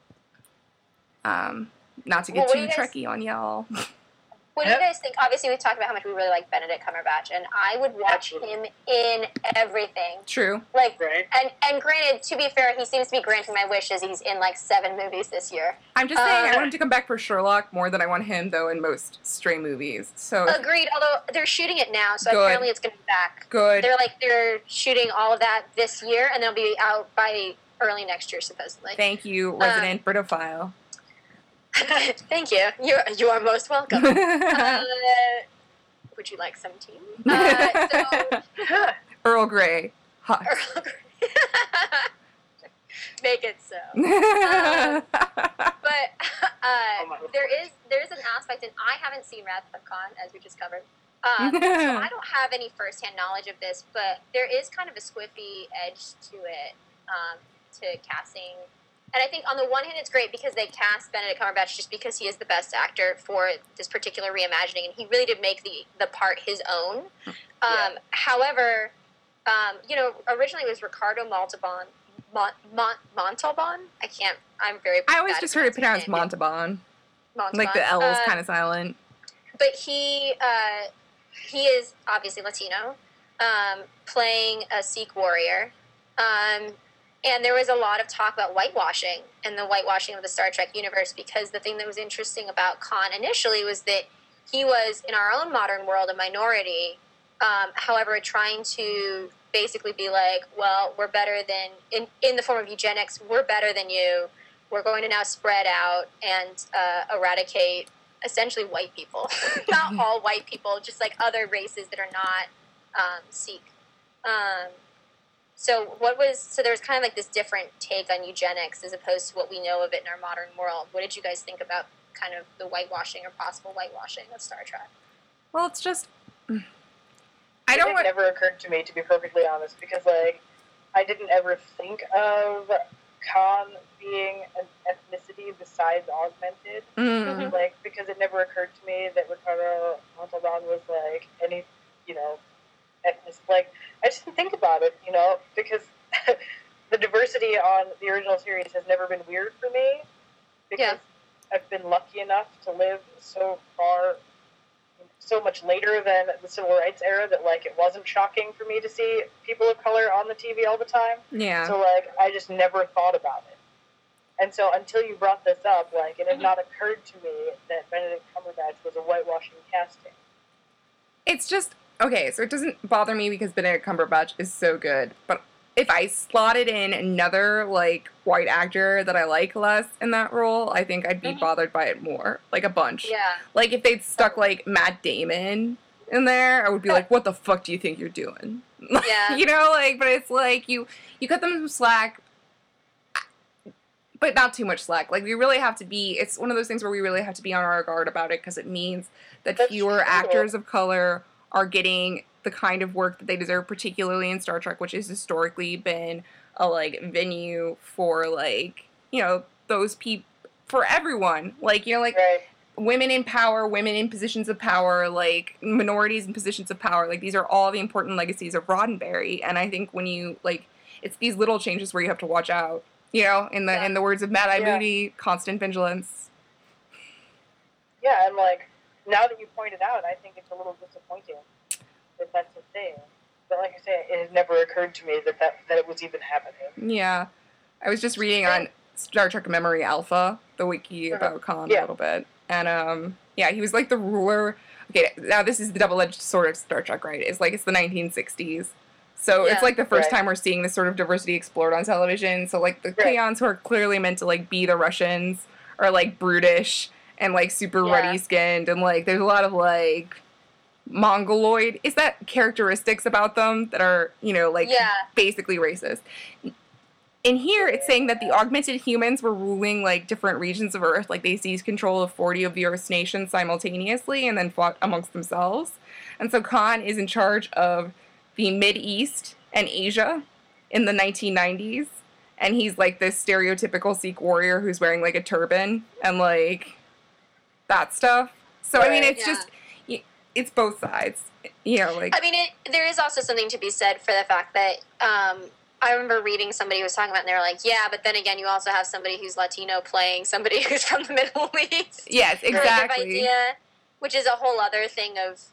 Not to get Well, what do too you guys- Trekkie on y'all. What do you guys think? Obviously, we talked about how much we really like Benedict Cumberbatch, and I would watch Absolutely. him in everything. True. Like, Right. and granted, to be fair, he seems to be granting my wishes. He's in like 7 movies this year. I'm just saying I want him to come back for Sherlock more than I want him though in most Stray movies. So Agreed. Although they're shooting it now, so Good. apparently it's going to be back. good. They're shooting all of that this year, and they'll be out by early next year, supposedly. Thank you, resident Britophile. Thank you. You are most welcome. Would you like some tea? Earl Grey. Hot. Earl Grey. Make it so. But there is an aspect, and I haven't seen Wrath of Khan, as we just covered. So I don't have any firsthand knowledge of this, but there is kind of a squiffy edge to it, to casting. And I think on the one hand, it's great because they cast Benedict Cumberbatch just because he is the best actor for this particular reimagining, and he really did make the part his own. However, originally it was Ricardo Montalban. Montalban? I always just heard it pronounced Montalban. Like the L is kind of silent. But he is obviously Latino, playing a Sikh warrior. And there was a lot of talk about whitewashing and the whitewashing of the Star Trek universe, because the thing that was interesting about Khan initially was that he was, in our own modern world, a minority, however, trying to basically be like, well, we're better than, in the form of eugenics, we're better than you. We're going to now spread out and eradicate essentially white people. Not all white people, just like other races that are not Sikh. So there was kind of like this different take on eugenics as opposed to what we know of it in our modern world. What did you guys think about kind of the whitewashing or possible whitewashing of Star Trek? Well, it's just... It never occurred to me, to be perfectly honest, because, like, I didn't ever think of Khan being an ethnicity besides augmented. Mm-hmm. Like, because it never occurred to me that Ricardo Montalban was, like, any, ethnic. Like, I just didn't think about it, because the diversity on the original series has never been weird for me, because I've been lucky enough to live so much later than the civil rights era that, like, it wasn't shocking for me to see people of color on the TV all the time. Yeah. So, like, I just never thought about it. And so until you brought this up, like, it had not occurred to me that Benedict Cumberbatch was a whitewashing casting. It's just, okay, so it doesn't bother me because Benedict Cumberbatch is so good, but if I slotted in another, like, white actor that I like less in that role, I think I'd be bothered by it more. Like, a bunch. Yeah. Like, if they'd stuck, like, Matt Damon in there, I would be like, what the fuck do you think you're doing? Yeah. But it's like, you cut them some slack, but not too much slack. Like, we really have to be, it's one of those things where we really have to be on our guard about it, because it means that fewer actors of color are getting the kind of work that they deserve, particularly in Star Trek, which has historically been a, like, venue for, like, those people, for everyone. Like, Right. Women in power, women in positions of power, like, minorities in positions of power. Like, these are all the important legacies of Roddenberry. And I think when you, like, it's these little changes where you have to watch out. In the words of Mad-Eye Moody, constant vigilance. Yeah, and, like, now that you pointed out, I think it's a little disappointing that that's a thing. But like I say, it has never occurred to me that it was even happening. Yeah. I was just reading on Star Trek Memory Alpha, the wiki about Khan a little bit. And, he was like the ruler. Okay, now this is the double-edged sword of Star Trek, right? It's like, it's the 1960s. So it's like the first time we're seeing this sort of diversity explored on television. So, like, the Klingons who are clearly meant to, like, be the Russians are, like, brutish and, like, super ruddy-skinned. And, like, there's a lot of, like, Mongoloid. Is that characteristics about them that are, basically racist? In here, it's saying that the augmented humans were ruling, like, different regions of Earth. Like, they seized control of 40 of the Earth's nations simultaneously and then fought amongst themselves. And so Khan is in charge of the Mid-East and Asia in the 1990s. And he's, like, this stereotypical Sikh warrior who's wearing, like, a turban and, like, that stuff. So, I mean, it's just, it's both sides, like... I mean, there is also something to be said for the fact that, I remember reading somebody who was talking about, and they were like, yeah, but then again, you also have somebody who's Latino playing somebody who's from the Middle East. Yes, exactly. Idea, which is a whole other thing of,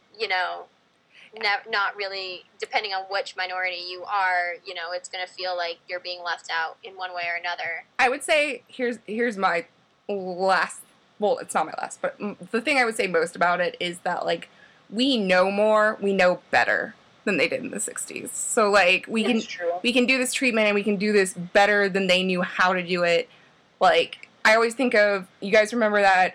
not really, depending on which minority you are, it's going to feel like you're being left out in one way or another. I would say, here's my last, well, it's not my last, but the thing I would say most about it is that, like, we know more, we know better than they did in the 60s. So, like, we It's true. can do this treatment and we can do this better than they knew how to do it. Like, I always think of, you guys remember that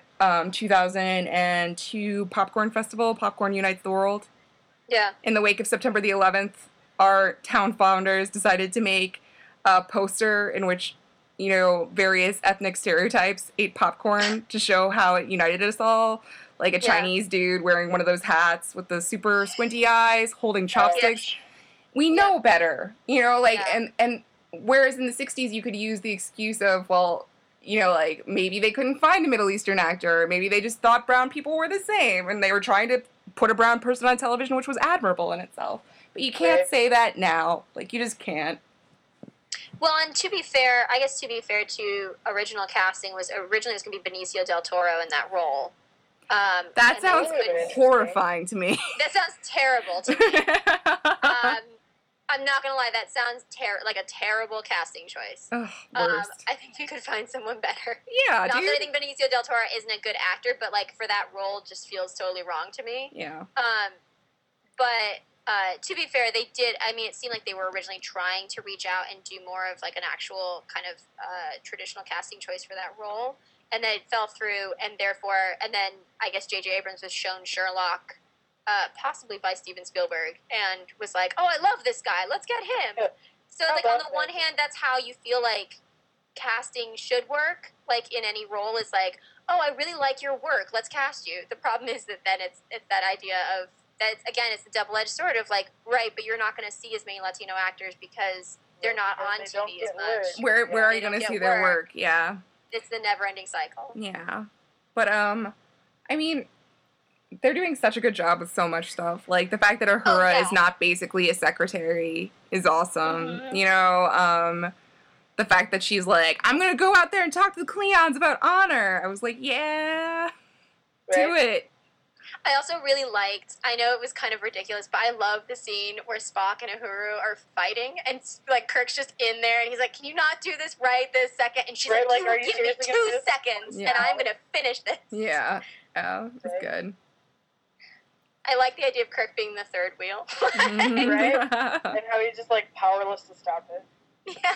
2002 Popcorn Festival, Popcorn Unites the World? Yeah. In the wake of September the 11th, our town founders decided to make a poster in which, you know, various ethnic stereotypes ate popcorn to show how it united us all. Like a Chinese dude wearing one of those hats with the super squinty eyes, holding chopsticks. We know better, you know, like, and whereas in the 60s you could use the excuse of, well, you know, like, maybe they couldn't find a Middle Eastern actor, maybe they just thought brown people were the same, and they were trying to put a brown person on television, which was admirable in itself. But you can't say that now. Like, you just can't. Well, and to be fair, I guess to be fair to original casting, was originally it was going to be Benicio del Toro in that role. That sounds horrifying to me. That sounds terrible to me. I'm not gonna lie, that sounds like a terrible casting choice. Ugh, worst. I think you could find someone better. Yeah, Not that I think Benicio del Toro isn't a good actor, but like for that role, just feels totally wrong to me. Yeah. But to be fair, they did. I mean, it seemed like they were originally trying to reach out and do more of like an actual kind of traditional casting choice for that role, and then it fell through, and then I guess J.J. Abrams was shown Sherlock. Possibly by Steven Spielberg, and was like, "Oh, I love this guy. Let's get him." So, like, on the one hand, that's how you feel like casting should work. Like in any role, is like, "Oh, I really like your work. Let's cast you." The problem is that then it's that idea of that again, it's the double-edged sword of like, right, but you're not going to see as many Latino actors because they're not on TV as much. Where are you going to see their work? Yeah, it's the never-ending cycle. Yeah, but I mean, they're doing such a good job with so much stuff. Like, the fact that Uhura is not basically a secretary is awesome. Mm-hmm. You know, the fact that she's like, I'm going to go out there and talk to the Cleons about honor. I was like, yeah, do it. I also really liked, I know it was kind of ridiculous, but I love the scene where Spock and Uhura are fighting, and like Kirk's just in there, and he's like, can you not do this right this second? And she's like, give me 2 seconds, and I'm going to finish this. Yeah, it's good. I like the idea of Kirk being the third wheel. Right? And how he's just, like, powerless to stop it. Yeah.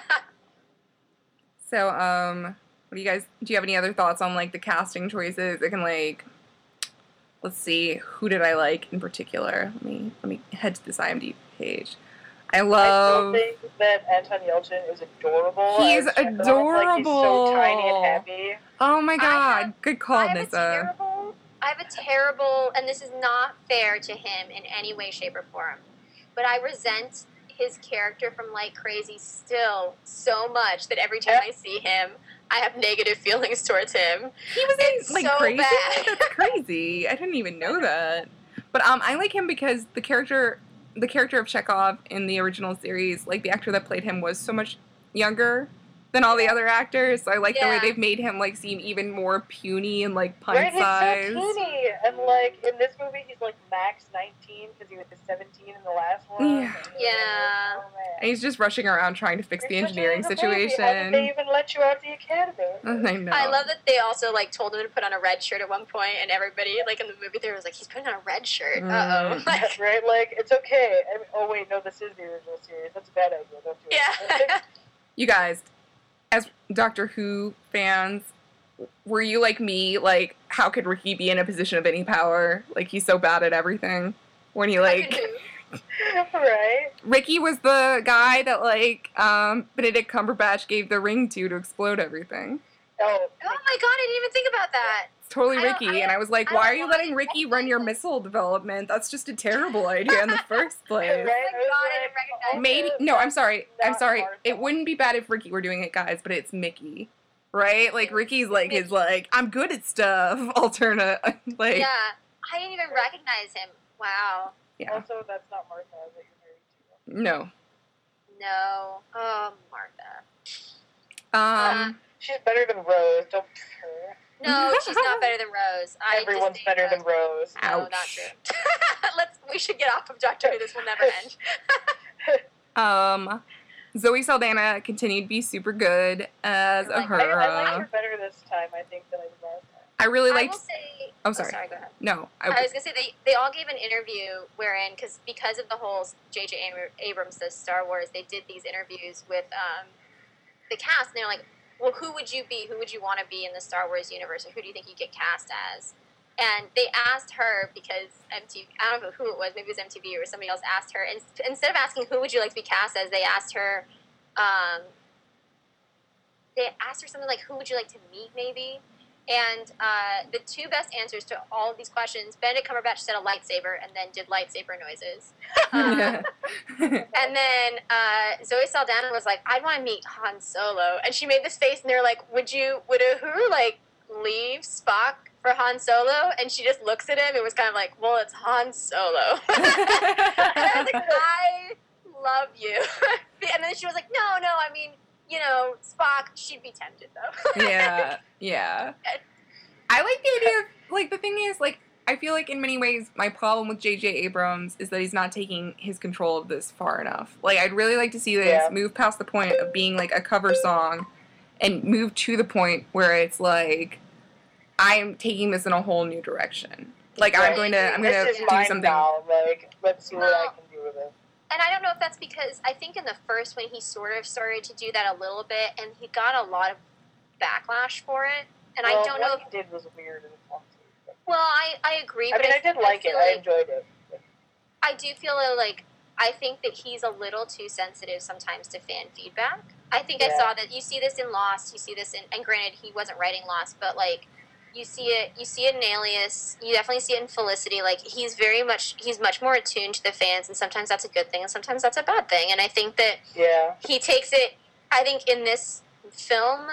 So, what do you have any other thoughts on, like, the casting choices? It can, like, let's see, who did I like in particular? Let me head to this IMDb page. I still think that Anton Yelchin is adorable. He is adorable. Like, he's so tiny and happy. Oh my god, good call, Nissa. I have a terrible, and this is not fair to him in any way, shape, or form, but I resent his character from Like Crazy still so much that every time I see him, I have negative feelings towards him. He was in Like so Crazy? Bad. That's crazy. I didn't even know that. But I like him because the character of Chekhov in the original series, like the actor that played him was so much younger than all the other actors. So I like the way they've made him like seem even more puny and like pint size. He's so puny, and like in this movie he's like max 19 because he was 17 in the last one. Yeah. And he's just rushing around trying to fix the engineering situation. How did they even let you out of the academy? I know. I love that they also like told him to put on a red shirt at one point, and everybody like in the movie theater was like, he's putting on a red shirt. Uh-oh. Like, right? Like, it's okay. I mean, oh wait, no, this is the original series. That's a bad idea. Don't do it. Yeah. You guys, as Doctor Who fans, were you like me? Like, how could Ricky be in a position of any power? Like, he's so bad at everything. When he like, right? Ricky was the guy that like Benedict Cumberbatch gave the ring to explode everything. Oh my god, I didn't even think about that. It's totally Ricky, and I was like, why are you letting Ricky run your missile development? That's just a terrible idea in the first place. Oh my god, I didn't recognize Maybe no, I'm sorry. It wouldn't be bad if Ricky were doing it, guys, but it's Mickey. Right? Like Ricky's like his like, I'm good at stuff alternate like. Yeah. I didn't even recognize him. Wow. Yeah. Also, that's not Martha that you're married to. No. No. Oh, Martha. She's better than Rose. Don't her. No, she's not better than Rose. Everyone's better than Rose. No, not true. We should get off of Doctor Who. This will never end. Zoe Saldana continued to be super good as Uhura. I like her better this time, I think, than I did last time. I really I liked. will say. Oh, sorry. Go ahead. No, I was gonna say they all gave an interview wherein because of the whole J.J. Abrams the Star Wars, they did these interviews with the cast, and they're like, well, who would you be? Who would you want to be in the Star Wars universe, or who do you think you get cast as? And they asked her because MTV, I don't know who it was, maybe it was MTV or somebody else asked her, and instead of asking who would you like to be cast as, they asked her something like, who would you like to meet, maybe? And the two best answers to all of these questions, Benedict Cumberbatch said a lightsaber and then did lightsaber noises. And then Zoe Saldana was like, I'd want to meet Han Solo. And she made this face, and they're like, would Uhuru, like, leave Spock for Han Solo? And she just looks at him. It was kind of like, well, it's Han Solo. And I was like, I love you. And then she was like, no, I mean, you know, Spock, she'd be tempted, though. Yeah. I like the idea of, like, the thing is, like, I feel like in many ways my problem with J.J. Abrams is that he's not taking his control of this far enough. Like, I'd really like to see this move past the point of being, like, a cover song and move to the point where it's, like, I'm taking this in a whole new direction. Like, Right. I'm going to This is do mine something. now. Like, let's see what I can do with it. And I don't know if that's because I think in the first one he sort of started to do that a little bit, and he got a lot of backlash for it. And I don't know what if, he did was weird and clumsy. well, I agree. I But mean, I did like it. feel I enjoyed it. I do feel like I think that he's a little too sensitive sometimes to fan feedback. I think I Yeah. saw that. You see this in Lost. You see this in, and granted, he wasn't writing Lost, but like you see it in Alias. You definitely see it in Felicity. Like he's much more attuned to the fans, and sometimes that's a good thing, and sometimes that's a bad thing. And I think that he takes it. I think in this film,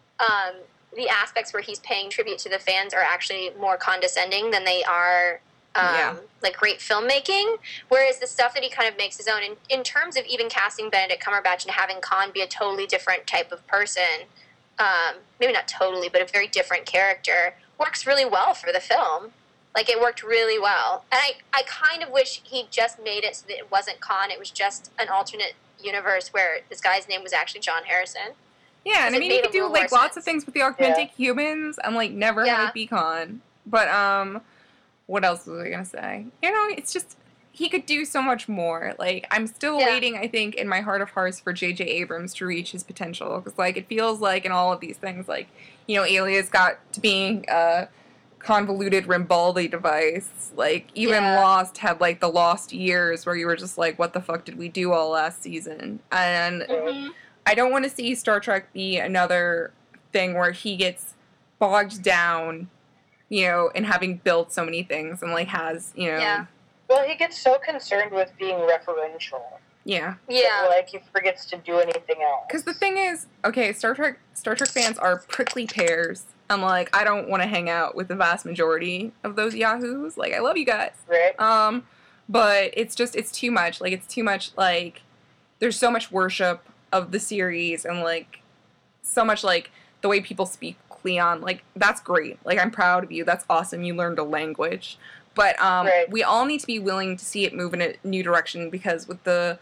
the aspects where he's paying tribute to the fans are actually more condescending than they are like great filmmaking, whereas the stuff that he kind of makes his own in terms of even casting Benedict Cumberbatch and having Khan be a totally different type of person, maybe not totally, but a very different character, works really well for the film. Like, it worked really well. And I kind of wish he just made it so that it wasn't Khan, it was just an alternate universe where this guy's name was actually John Harrison. Yeah, and I mean, you could do, like, lots of things with the augmented humans and, like, never have it be Khan. But, what else was I gonna say? You know, it's just, he could do so much more. Like, I'm still waiting, I think, in my heart of hearts for J.J. Abrams to reach his potential. Because, like, it feels like in all of these things, like, you know, Alias got to being a convoluted Rimbaldi device. Like, even Lost had, like, the lost years where you were just like, what the fuck did we do all last season? And I don't want to see Star Trek be another thing where he gets bogged down, you know, in having built so many things and, like, has, you know... Yeah. Well, he gets so concerned with being referential. Yeah. That, like, he forgets to do anything else. Because the thing is, okay, Star Trek fans are prickly pears. I'm like, I don't want to hang out with the vast majority of those yahoos. Like, I love you guys. Right. But it's just, it's too much. Like, it's too much, like, there's so much worship of the series and, like, so much, like, the way people speak Cleon. Like, that's great. Like, I'm proud of you. That's awesome. You learned a language. But we all need to be willing to see it move in a new direction because with the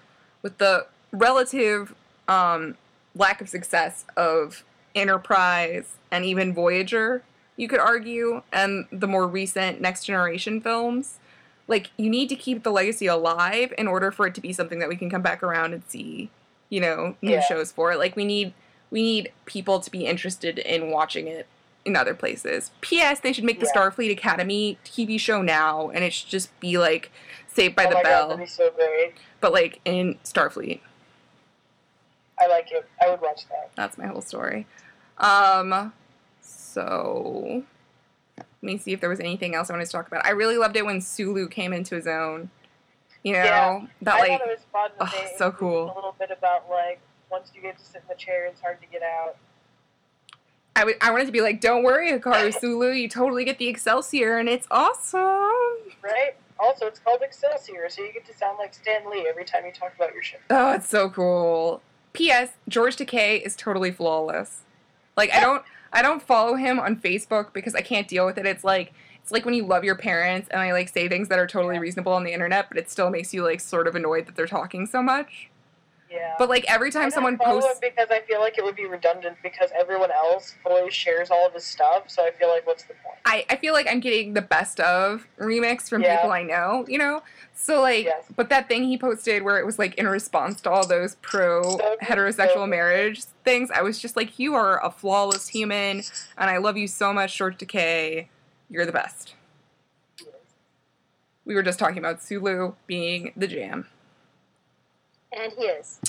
relative lack of success of Enterprise and even Voyager, you could argue, and the more recent Next Generation films, like, you need to keep the legacy alive in order for it to be something that we can come back around and see, you know, new shows for. Like, we need people to be interested in watching it in other places. P.S. They should make the Starfleet Academy TV show now, and it should just be, like, Saved by the Bell. God, that'd be so great. But, like, in Starfleet. I like it. I would watch that. That's my whole story. So... let me see if there was anything else I wanted to talk about. I really loved it when Sulu came into his own. You know? That, I like... thought it was fun that they so cool. a little bit about, like, once you get to sit in the chair, it's hard to get out. I wanted to be like, don't worry, Hikaru Sulu, you totally get the Excelsior, and it's awesome. Right? Also, it's called Excelsior, so you get to sound like Stan Lee every time you talk about your ship. Oh, it's so cool. P.S. George Takei is totally flawless. Like, I don't follow him on Facebook because I can't deal with it. It's like when you love your parents and they, like, say things that are totally reasonable on the internet, but it still makes you, like, sort of annoyed that they're talking so much. Yeah. But like every I time don't someone follow posts, him because I feel like it would be redundant because everyone else always shares all of his stuff, so I feel like what's the point? I feel like I'm getting the best of remix from Yeah. people I know, you know? So like, Yes. but that thing he posted where it was like in response to all those pro So heterosexual good. marriage things, I was just like, you are a flawless human and I love you so much, Short Decay. You're the best. We were just talking about Sulu being the jam. And he is.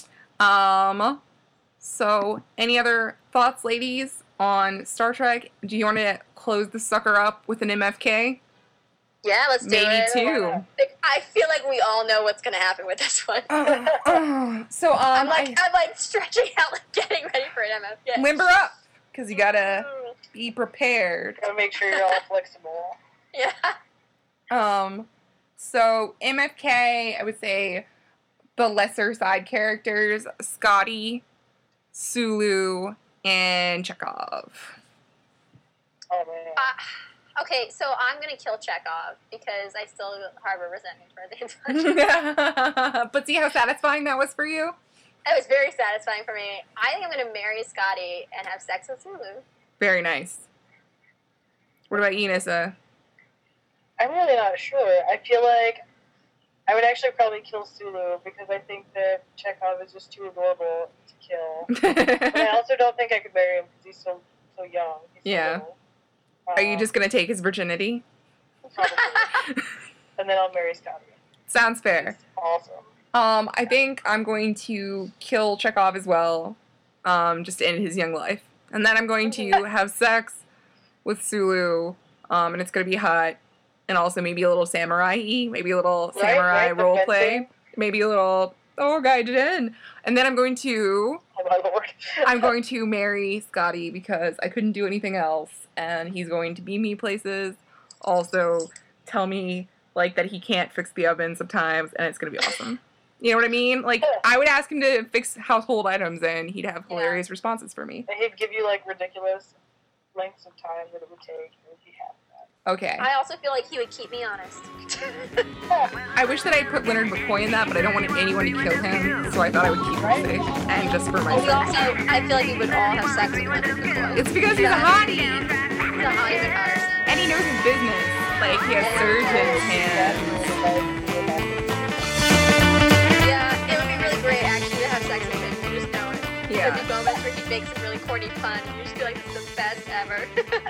So any other thoughts, ladies, on Star Trek? Do you want to close the sucker up with an MFK? Yeah, let's do Maybe it. two. I feel like we all know what's gonna happen with this one. So I'm like stretching out, like getting ready for an MFK. limber up, because you gotta be prepared. Gotta make sure you're all flexible. Yeah. So MFK, I would say the lesser side characters, Scotty, Sulu, and Chekhov. Oh man. Okay, so I'm gonna kill Chekhov because I still harbor resentment for the But see how satisfying that was for you? It was very satisfying for me. I think I'm gonna marry Scotty and have sex with Sulu. Very nice. What about you, Nissa? I'm really not sure. I feel like I would actually probably kill Sulu because I think that Chekhov is just too adorable to kill. But I also don't think I could marry him because he's so young. He's so Yeah. little. Are you just gonna take his virginity? Probably. And then I'll marry Scotty. Sounds fair. He's awesome. I think I'm going to kill Chekhov as well, just to end his young life. And then I'm going to have sex with Sulu, and it's going to be hot, and also maybe a little samurai-y, maybe a little samurai right, the role play, fencing. maybe a little, Gaijin. And then I'm going to Oh my lord. marry Scotty because I couldn't do anything else, and he's going to beam me places, also tell me, like, that he can't fix the oven sometimes, and it's going to be awesome. You know what I mean? Like, I would ask him to fix household items, and he'd have hilarious responses for me. And he'd give you like ridiculous lengths of time that it would take. And he'd be happy with Okay. I also feel like he would keep me honest. I wish that I put Leonard McCoy in that, but I don't want anyone to kill him, so I thought I would keep him safe. And just for Well, we myself. also, I feel like we would all have sex with Leonard McCoy. It's because he's a hottie, He's a hottie Patterson. and he knows his business. Like, he has surgeon's hands. Yeah, it would be really great actually to have sex with him. You just know it. Yeah. There'd be moments where he makes some really corny pun, and you just feel like this is the best ever.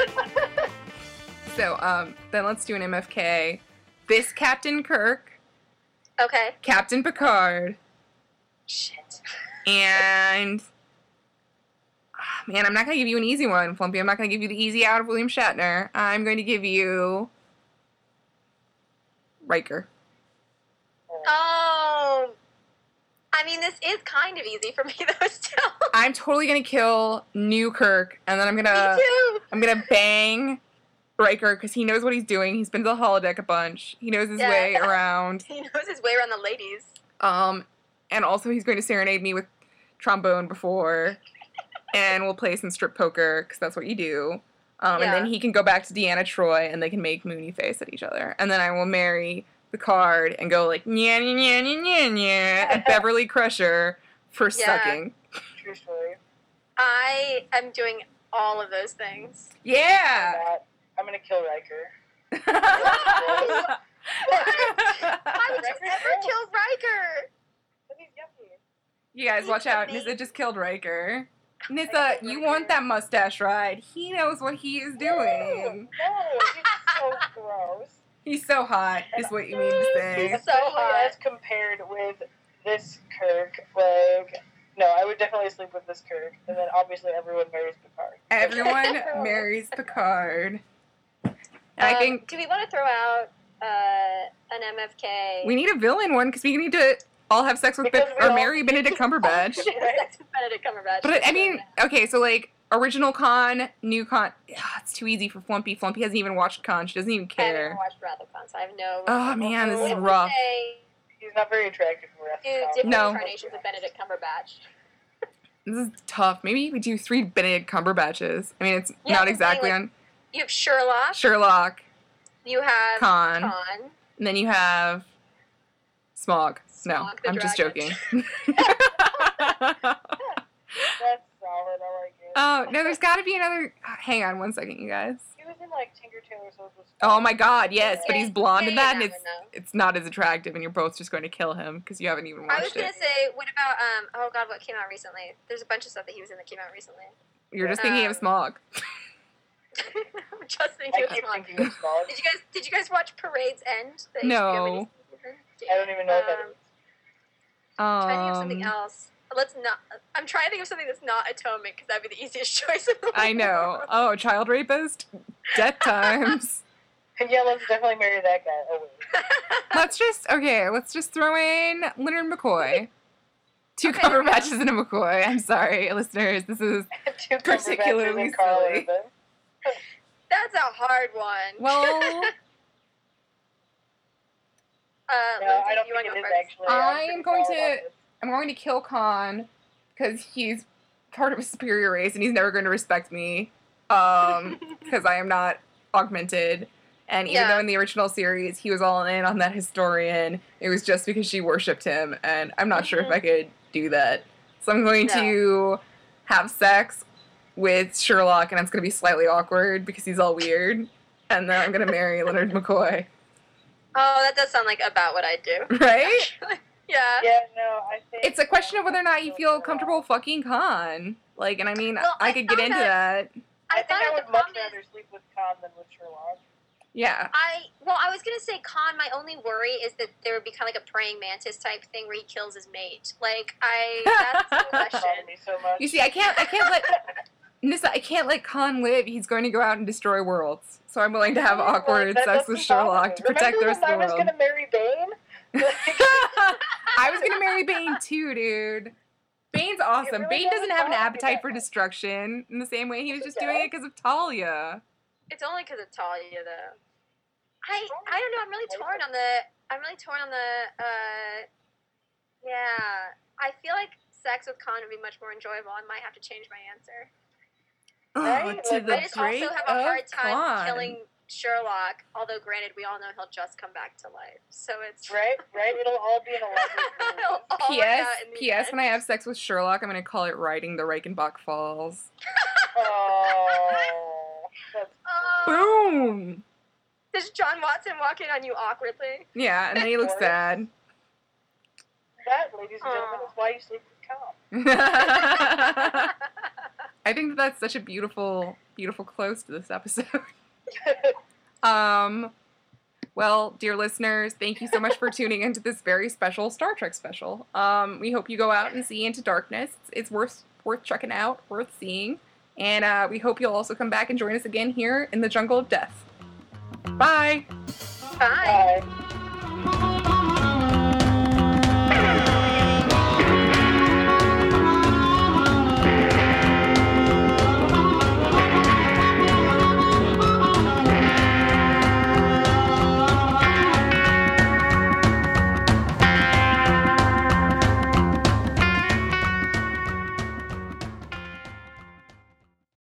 So, then let's do an MFK. This Captain Kirk, Okay. Captain Picard, Shit. and... Man, I'm not going to give you an easy one, Flumpy. I'm not going to give you the easy out of William Shatner. I'm going to give you... Riker. Oh. I mean, this is kind of easy for me though. Still. I'm totally going to kill New Kirk, and then Me too. I'm gonna bang Riker because he knows what he's doing. He's been to the holodeck a bunch. He knows his Yeah. way around. He knows his way around the ladies. And also he's going to serenade me with trombone before, and we'll play some strip poker because that's what you do. And then he can go back to Deanna Troi, and they can make moony face at each other. And then I will marry Picard and go like nya nya nya nya nya nya at Beverly Crusher for sucking. True story. I am doing all of those things. Yeah. I'm gonna kill Riker. Why would you ever kill Riker? But he's yucky. You guys, watch out. Nissa just killed Riker. Nissa, you want that mustache ride. He knows what he is doing. No, he's so gross. He's so hot, is what you mean to say. So hot. As compared with this Kirk, like, no, I would definitely sleep with this Kirk, and then obviously everyone marries Picard. Everyone marries Picard. And I think Do we want to throw out an MFK? we need a villain one because we need to all have sex with Because we or all- marry Benedict Cumberbatch. Sex with Benedict Cumberbatch. But I mean, okay, so like original Con, new Con. It's too easy for Flumpy. Flumpy hasn't even watched Con. She doesn't even I haven't care. even watched Wrath of Khan, so I have no. Oh man, this is What would rough. say He's not very attractive for us. do different No. incarnations of Benedict Cumberbatch. This is tough. Maybe we do 3 Benedict Cumberbatches. I mean, it's Yeah, not I'm exactly saying, on You have Sherlock. Sherlock, You have Con, Khan. and then you have Smog. No, Smog the I'm just dragon. joking. That's solid. I like it. Oh, no, there's got to be another. Hang on one second, you guys. He was in like Tinker Tailor Soldier. Oh my god, yes, but he's blonde in that, and one, though. it's not as attractive, and you're both just going to kill him because you haven't even I was watched gonna it. say, what about oh god, what came out recently? There's a bunch of stuff that he was in that came out recently. You're just thinking of Smog. I'm just I thinking of keep Smog. thinking of Smog. Did you guys watch Parade's End? The No. HBO miniseries? I don't even know what that is. I'm trying to think of something else. Let's not. I'm trying to think of something that's not Atonement because that'd be the easiest choice in the world. I know. Oh, child rapist? Death times. Yeah, let's definitely marry that guy. Oh, wait. Let's just throw in Leonard McCoy. Two Okay, cover there we go. matches and a McCoy. I'm sorry, listeners. This is Two Particularly Cumberbatches and Carl silly. Urban. That's a hard one. well. No, Lindsay, I don't you wanna think it go is first? actually. I I'm am pretty going solid to- on this. I'm going to kill Khan because he's part of a superior race and he's never going to respect me because I am not augmented. And even Yeah. though in the original series he was all in on that historian, it was just because she worshipped him, and I'm not sure if I could do that. So I'm going to have sex with Sherlock, and it's going to be slightly awkward because he's all weird. And then I'm going to marry Leonard McCoy. Oh, that does sound like about what I do. Right? Yeah. Yeah, no, I think. It's a question of whether or not you feel comfortable fucking Khan. Like, and I mean, Well, I I could get found into that. I think thought I the would much problem is- rather sleep with Khan than with Sherlock. Yeah. I was gonna say Khan. My only worry is that there would be kind of like a praying mantis type thing where he kills his mate. Like that's the question. Bothered me so much. You see, I can't let Nissa, I can't let Khan live. He's going to go out and destroy worlds. So I'm willing to have Like, awkward that sex with doesn't bother Sherlock me. to protect the Remember rest of when the I was world. gonna marry Bane? I was gonna marry Bane too, dude. Bane's awesome. really Bane doesn't doesn't have an bother me appetite that for much. destruction in the same way he was just He doing does. it because of Talia. It's only because of Talia, though. I don't know. I'm really torn on the. Yeah. I feel like sex with Khan would be much more enjoyable. I might have to change my answer. Right? Oh, to Like, the I just break also have a hard of time Khan. killing Sherlock. Although, granted, we all know he'll just come back to life. So it's Right? It'll all be an elaborate It'll ruse. all work P.S. out in the P.S. end. When I have sex with Sherlock, I'm gonna call it riding the Reichenbach Falls. Oh, that's Oh. Boom. Does John Watson walk in on you awkwardly? Yeah, and then he looks Or- sad. that, ladies and gentlemen, is why you sleep with Khan. I think that's such a beautiful, beautiful close to this episode. Well, dear listeners, thank you so much for tuning into this very special Star Trek special. We hope you go out and see Into Darkness. It's worth checking out, worth seeing. And we hope you'll also come back and join us again here in the Jungle of Death. Bye! Bye. Bye.